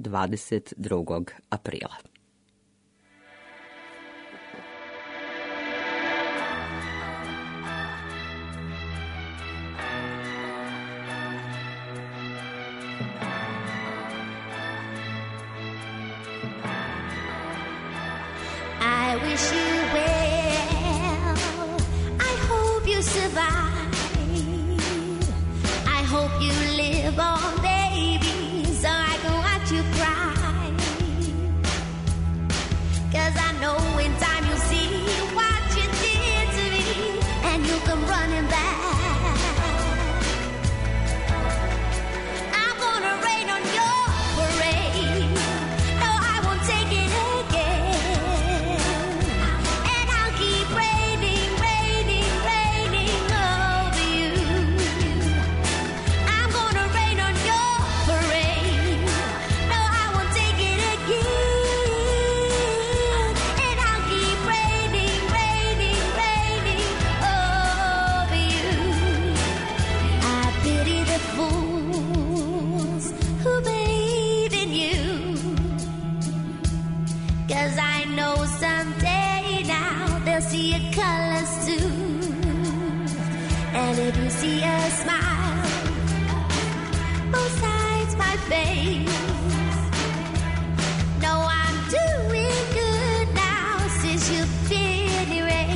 Speaker 3: 22. aprila.
Speaker 20: I wish you well. I hope you survive. I hope you live on, baby, so I can watch you cry. 'Cause I know in time you'll see what you did to me, and you'll come running back. I'm gonna rain on your parade. No, I won't take it again. And I'll keep raining, raining, raining over you. I'm gonna rain on your parade. No, I won't take it again. And I'll keep raining, raining, raining over you. I pity the fools who bathe in you. 'Cause I know someday now they'll see your colors too. And if you see a smile besides my face, know I'm doing good now since you've been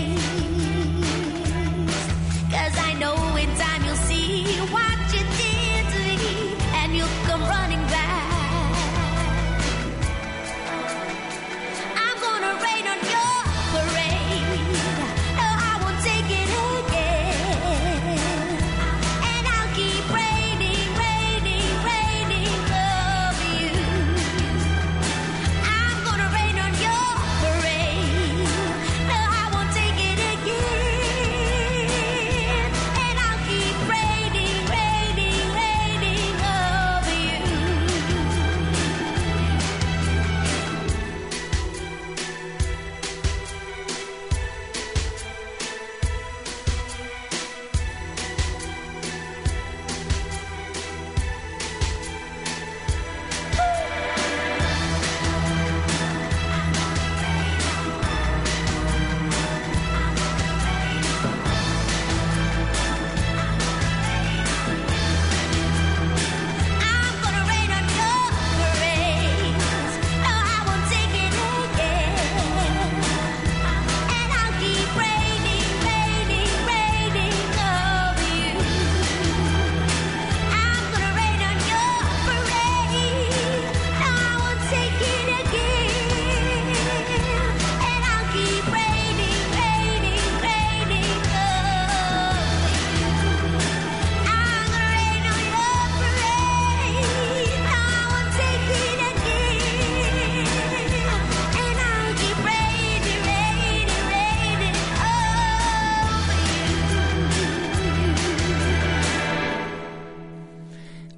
Speaker 20: erased. 'Cause I know in time you'll see what you did to me, and you'll come running back. I'm gonna rain on your parade. No, I won't take it again. And I'll keep raining, raining, raining over you.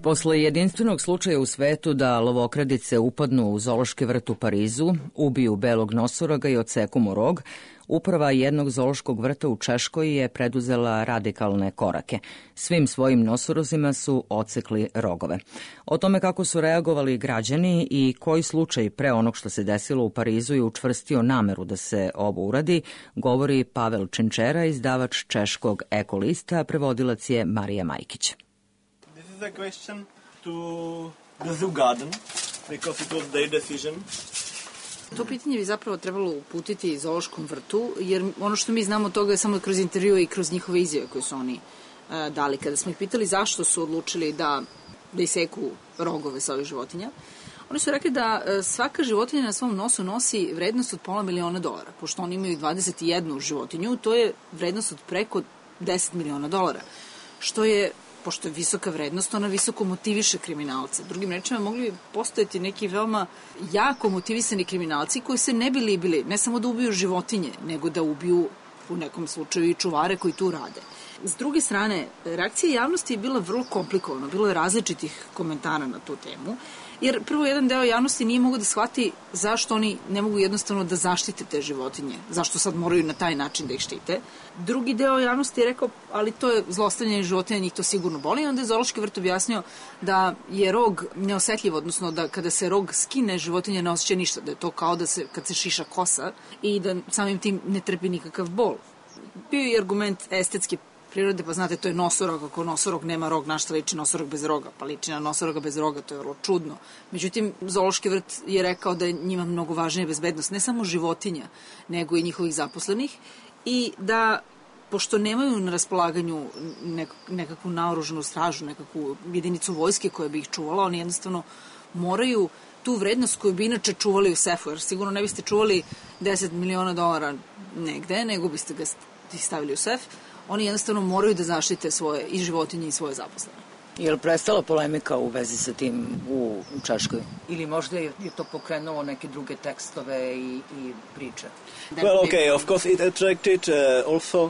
Speaker 3: Posle jedinstvenog slučaja u svetu da lovokradice upadnu u zoološki vrt u Parizu, ubiju belog nosoroga i odseku mu rog, uprava jednog zoološkog vrta u Češkoj je preduzela radikalne korake. Svim svojim nosorozima su odsekli rogove. O tome kako su reagovali građani i koji slučaj pre onog što se desilo u Parizu je učvrstio nameru da se ovo uradi, govori Pavel Čenčera, izdavač češkog Ekolista, prevodilac je Marija Majkić.
Speaker 21: This is a question to the zoo garden because it was their decision.
Speaker 22: To pitanje bi zapravo trebalo uputiti zoološkom vrtu, jer ono što mi znamo od toga je samo kroz intervjue i kroz njihove izjave koje su oni dali. Kada smo ih pitali zašto su odlučili da iseku rogove sa ovih životinja, oni su rekli da svaka životinja na svom nosu nosi vrednost od $500.000. Pošto oni imaju 21 životinju, to je vrednost od preko $10 miliona. Što je, pošto je visoka vrednost, ona visoko motiviše kriminalce. Drugim rečima, mogli bi postojati neki veoma jako motivisani kriminalci koji se ne bi libili, ne samo da ubiju životinje, nego da ubiju u nekom slučaju i čuvare koji tu rade. S druge strane, reakcija javnosti je bila vrlo komplikovana, bilo je različitih komentara na tu temu, jer prvo jedan deo javnosti nije mogao da shvati zašto oni ne mogu jednostavno da zaštite te životinje, zašto sad moraju na taj način da ih štite. Drugi deo javnosti je rekao, ali to je zlostavljanje životinja, njih to sigurno boli, i onda je zoološki vrt objasnio da je rog neosetljiv, odnosno da kada se rog skine, životinja ne osjeća ništa, da je to kao da se, kad se šiša kosa i da samim tim ne trpi nikakav bol. Bio je argument estetske prirode, pa znate, to je nosorog, ako nosorog nema rog, na šta liči nosorog bez roga? Pa liči na nosoroga bez roga, to je vrlo čudno. Međutim, zoološki vrt je rekao da je njima mnogo važnija bezbednost, ne samo životinja, nego i njihovih zaposlenih, i da, pošto nemaju na raspolaganju nekakvu naoružanu stražu, nekakvu jedinicu vojske koja bi ih čuvala, oni jednostavno moraju tu vrednost koju bi inače čuvali u sefu, jer sigurno ne biste čuvali $10 miliona negde, nego biste ga stavili u sef. Oni jednostavno moraju da zaštite svoje i životinje i svoje zaposlene.
Speaker 18: Je li prestala polemika u vezi sa tim u Češkoj? Ili možda je to pokrenulo neke druge tekstove i priče?
Speaker 21: Well, okay, of course it attracted also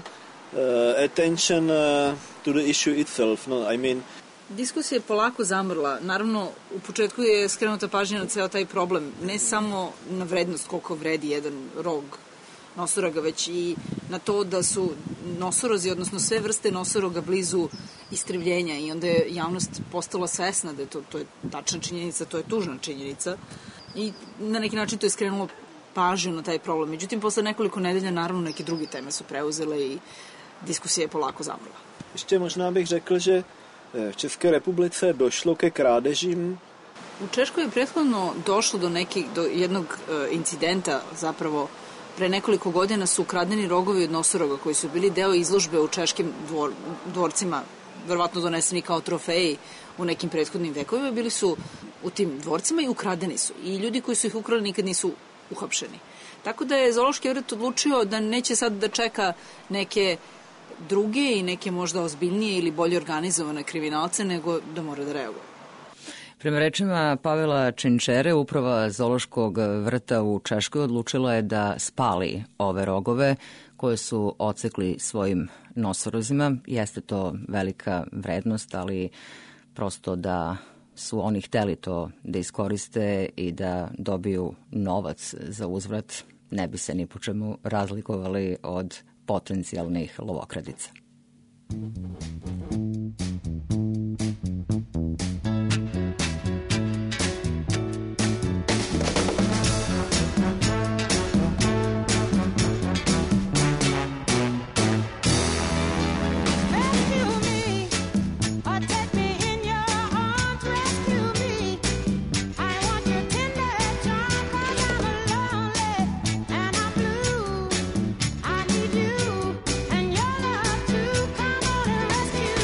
Speaker 21: attention to the issue itself. No, I mean,
Speaker 22: diskusija je polako zamrla. Naravno, u početku je skrenuta pažnja na ceo taj problem. Ne samo na vrednost koliko vredi jedan rog nosoroga, već i na to da su nosorozi, odnosno sve vrste nosoroga blizu istrebljenja, i onda je javnost postala svesna da je to je tačna činjenica, to je tužna činjenica, i na neki način to je skrenulo pažnju na taj problem. Međutim, posle nekoliko nedelja, naravno, neke druge teme su preuzele i diskusija je polako zamrla.
Speaker 21: Ještě možná bych řekl, že v České republice došlo ke krádežím.
Speaker 22: U Češkoj je prethodno došlo do jednog incidenta, zapravo pre nekoliko godina su ukradeni rogovi od nosoroga koji su bili deo izložbe u češkim dvorcima, verovatno doneseni kao trofeji u nekim prethodnim vekovima, bili su u tim dvorcima i ukradeni su. I ljudi koji su ih ukrali nikad nisu uhapšeni. Tako da je zoološki vrt odlučio da neće sad da čeka neke druge i neke možda ozbiljnije ili bolje organizovane kriminalce, nego da mora da reaguje.
Speaker 3: Prema rečima Pavela Čenčere, uprava zoološkog vrta u Češkoj odlučila je da spali ove rogove koje su odsekli svojim nosorozima. Jeste to velika vrednost, ali prosto da su oni hteli to da iskoriste i da dobiju novac za uzvrat, ne bi se ni po čemu razlikovali od potencijalnih lovokradica.
Speaker 20: Rescue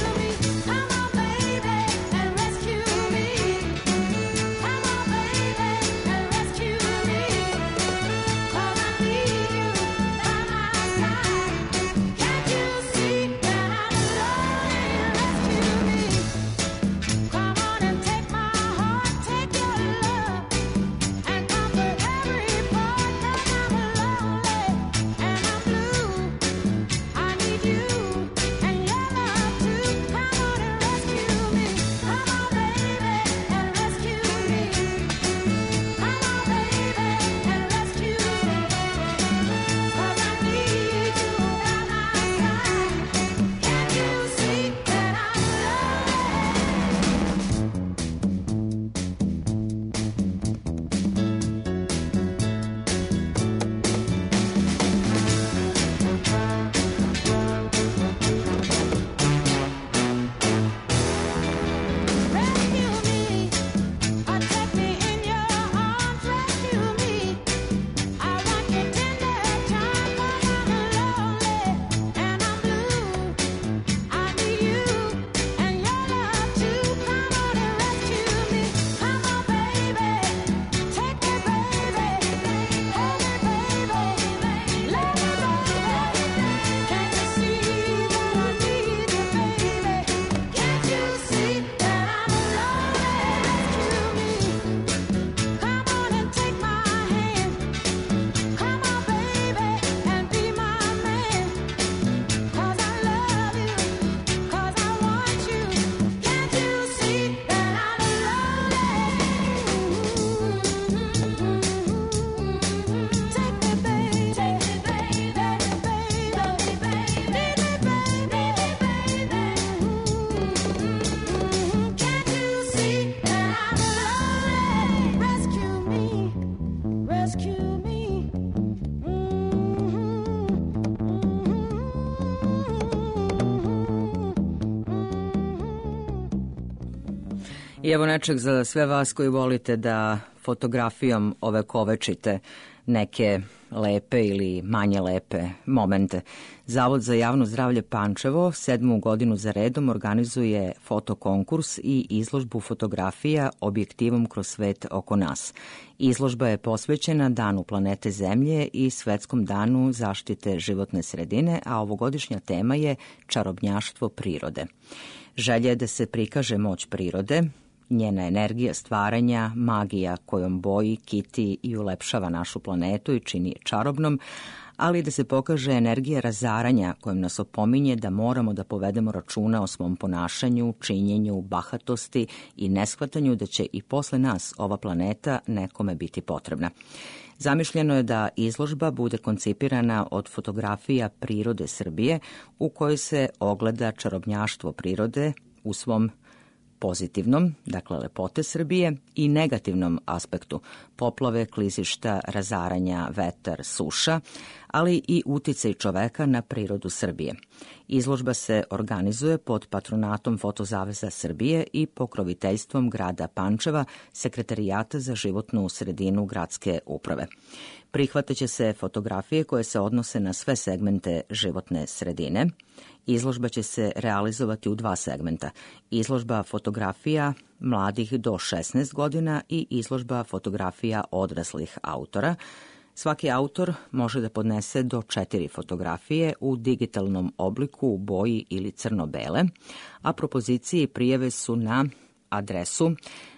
Speaker 3: I evo nečeg za sve vas koji volite da fotografijom ovekovečite neke lepe ili manje lepe momente. Zavod za javno zdravlje Pančevo 7. godinu za redom organizuje fotokonkurs i izložbu fotografija objektivom kroz svet oko nas. Izložba je posvećena Danu planete Zemlje i Svetskom danu zaštite životne sredine, a ovogodišnja tema je čarobnjaštvo prirode. Želja je da se prikaže moć prirode, njena energija stvaranja, magija kojom boji, kiti i ulepšava našu planetu i čini je čarobnom, ali da se pokaže energija razaranja kojom nas opominje da moramo da povedemo računa o svom ponašanju, činjenju, bahatosti i neshvatanju da će i posle nas ova planeta nekome biti potrebna. Zamišljeno je da izložba bude koncipirana od fotografija prirode Srbije u kojoj se ogleda čarobnjaštvo prirode u svom pozitivnom, dakle lepote Srbije, i negativnom aspektu, poplave, klizišta, razaranja, vetar, suša, ali i uticaj čoveka na prirodu Srbije. Izložba se organizuje pod patronatom Fotozaveza Srbije i pokroviteljstvom grada Pančeva, Sekretarijata za životnu sredinu gradske uprave. Prihvataće se fotografije koje se odnose na sve segmente životne sredine. Izložba će se realizovati u 2 segmenta. Izložba fotografija mladih do 16 godina i izložba fotografija odraslih autora. Svaki autor može da podnese do 4 fotografije u digitalnom obliku u boji ili crno-bele, a propozicije i prijave su na adresu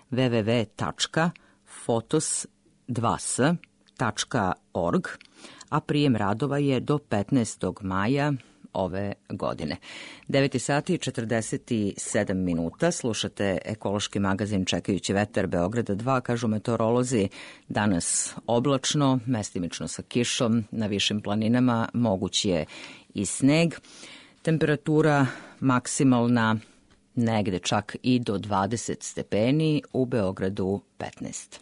Speaker 3: www.fotos2s.org, a prijem radova je do 15. maja ove godine. 9 sati i 47 minuta. Slušate ekološki magazin Čekajući vetar Beograda 2. Kažu meteorolozi danas oblačno, mestimično sa kišom, na višim planinama moguć je i sneg. Temperatura maksimalna negde čak i do 20 stepeni, u Beogradu 15.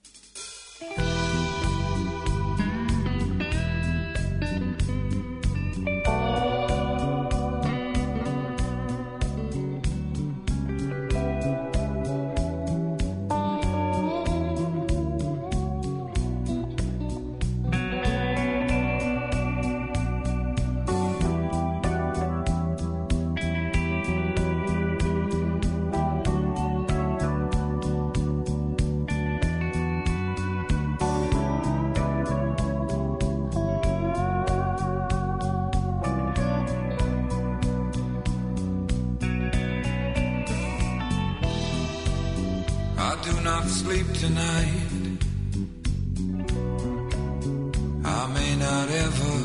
Speaker 2: Sleep tonight. I may not ever.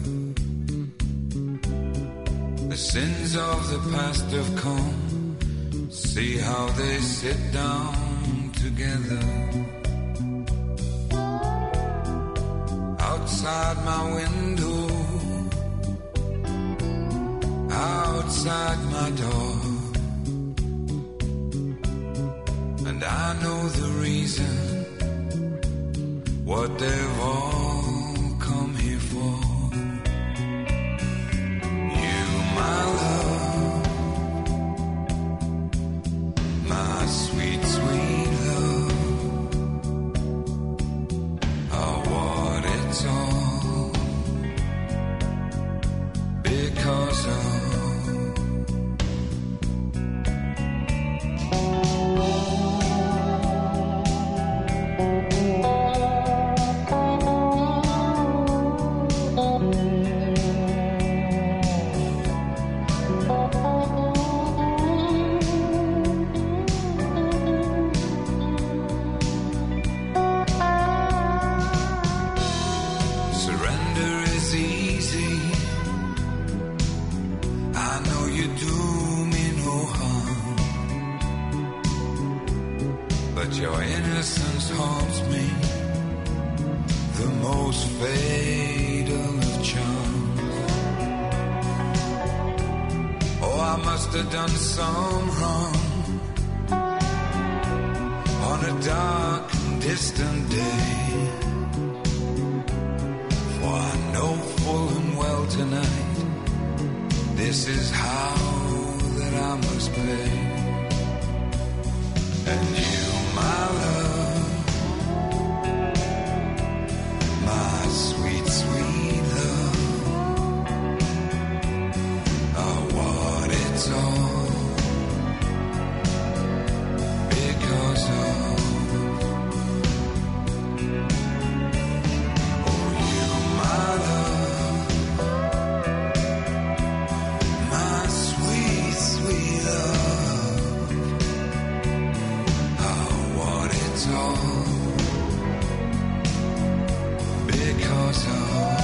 Speaker 2: The sins of the past have come. See how they sit down together. Outside my window, outside my door. And I know the reason, what they've all come here for. You, my love, my sweet, sweet love, are what it's all because of. Your innocence haunts me, the most fatal of charms. Oh, I must have done some wrong on a dark and distant day, for I know full and well tonight this is how that I must pay. And you, my love, my sweet, sweet love, are what it's all because of. Oh, you, my love, my sweet, sweet love, are what it's all because of.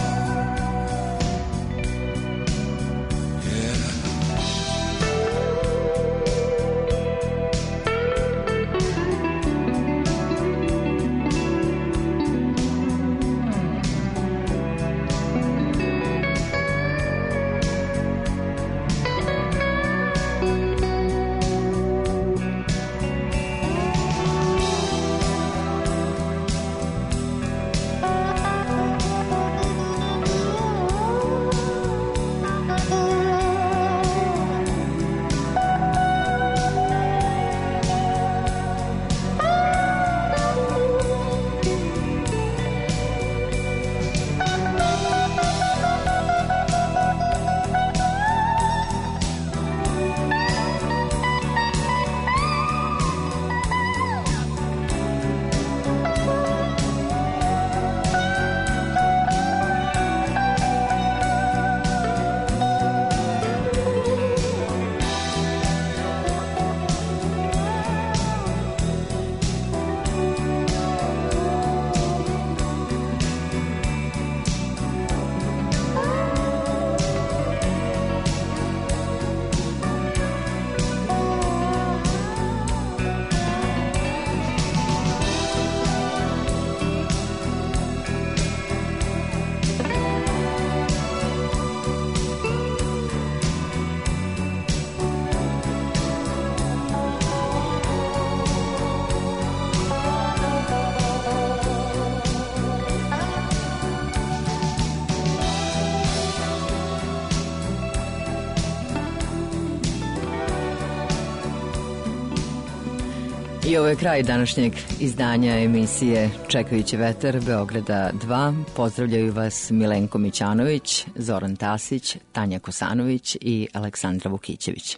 Speaker 3: I ovo je kraj današnjeg izdanja emisije Čekajući vetar Beograda 2. Pozdravljaju vas Milenko Mićanović, Zoran Tasić, Tanja Kosanović i Aleksandra Vukićević.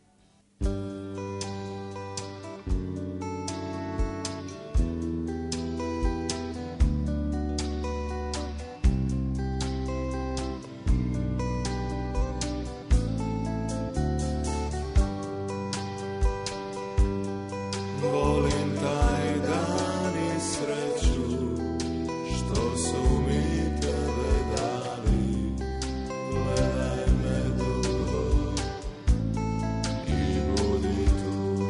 Speaker 2: Volim taj dan i sreću što su mi tebe dali. Gledaj me dugo i budi tu.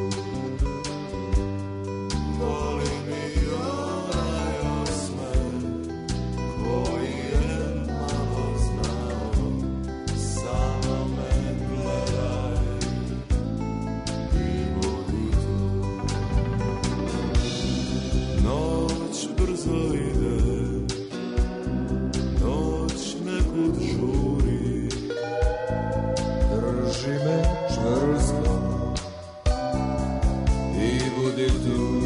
Speaker 2: Volim i onaj osmeh koji je malo znao. Samo me gledaj i budi tu. Noć brzo ide, noć nekud žuri. Drži me čvrsto i budi tu.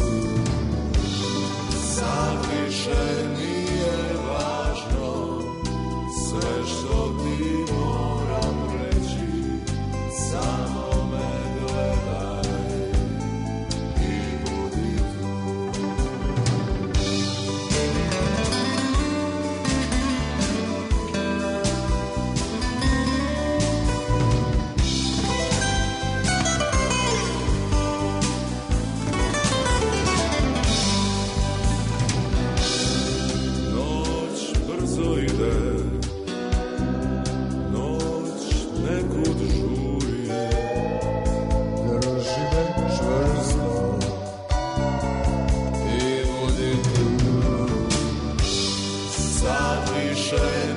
Speaker 2: Sad više nije važno sve što ti moram reći. Samo me gledaj i budi tu. Noć brzo ide, noć nekud žuri. Drži me čvrsto i budi tu. Sad više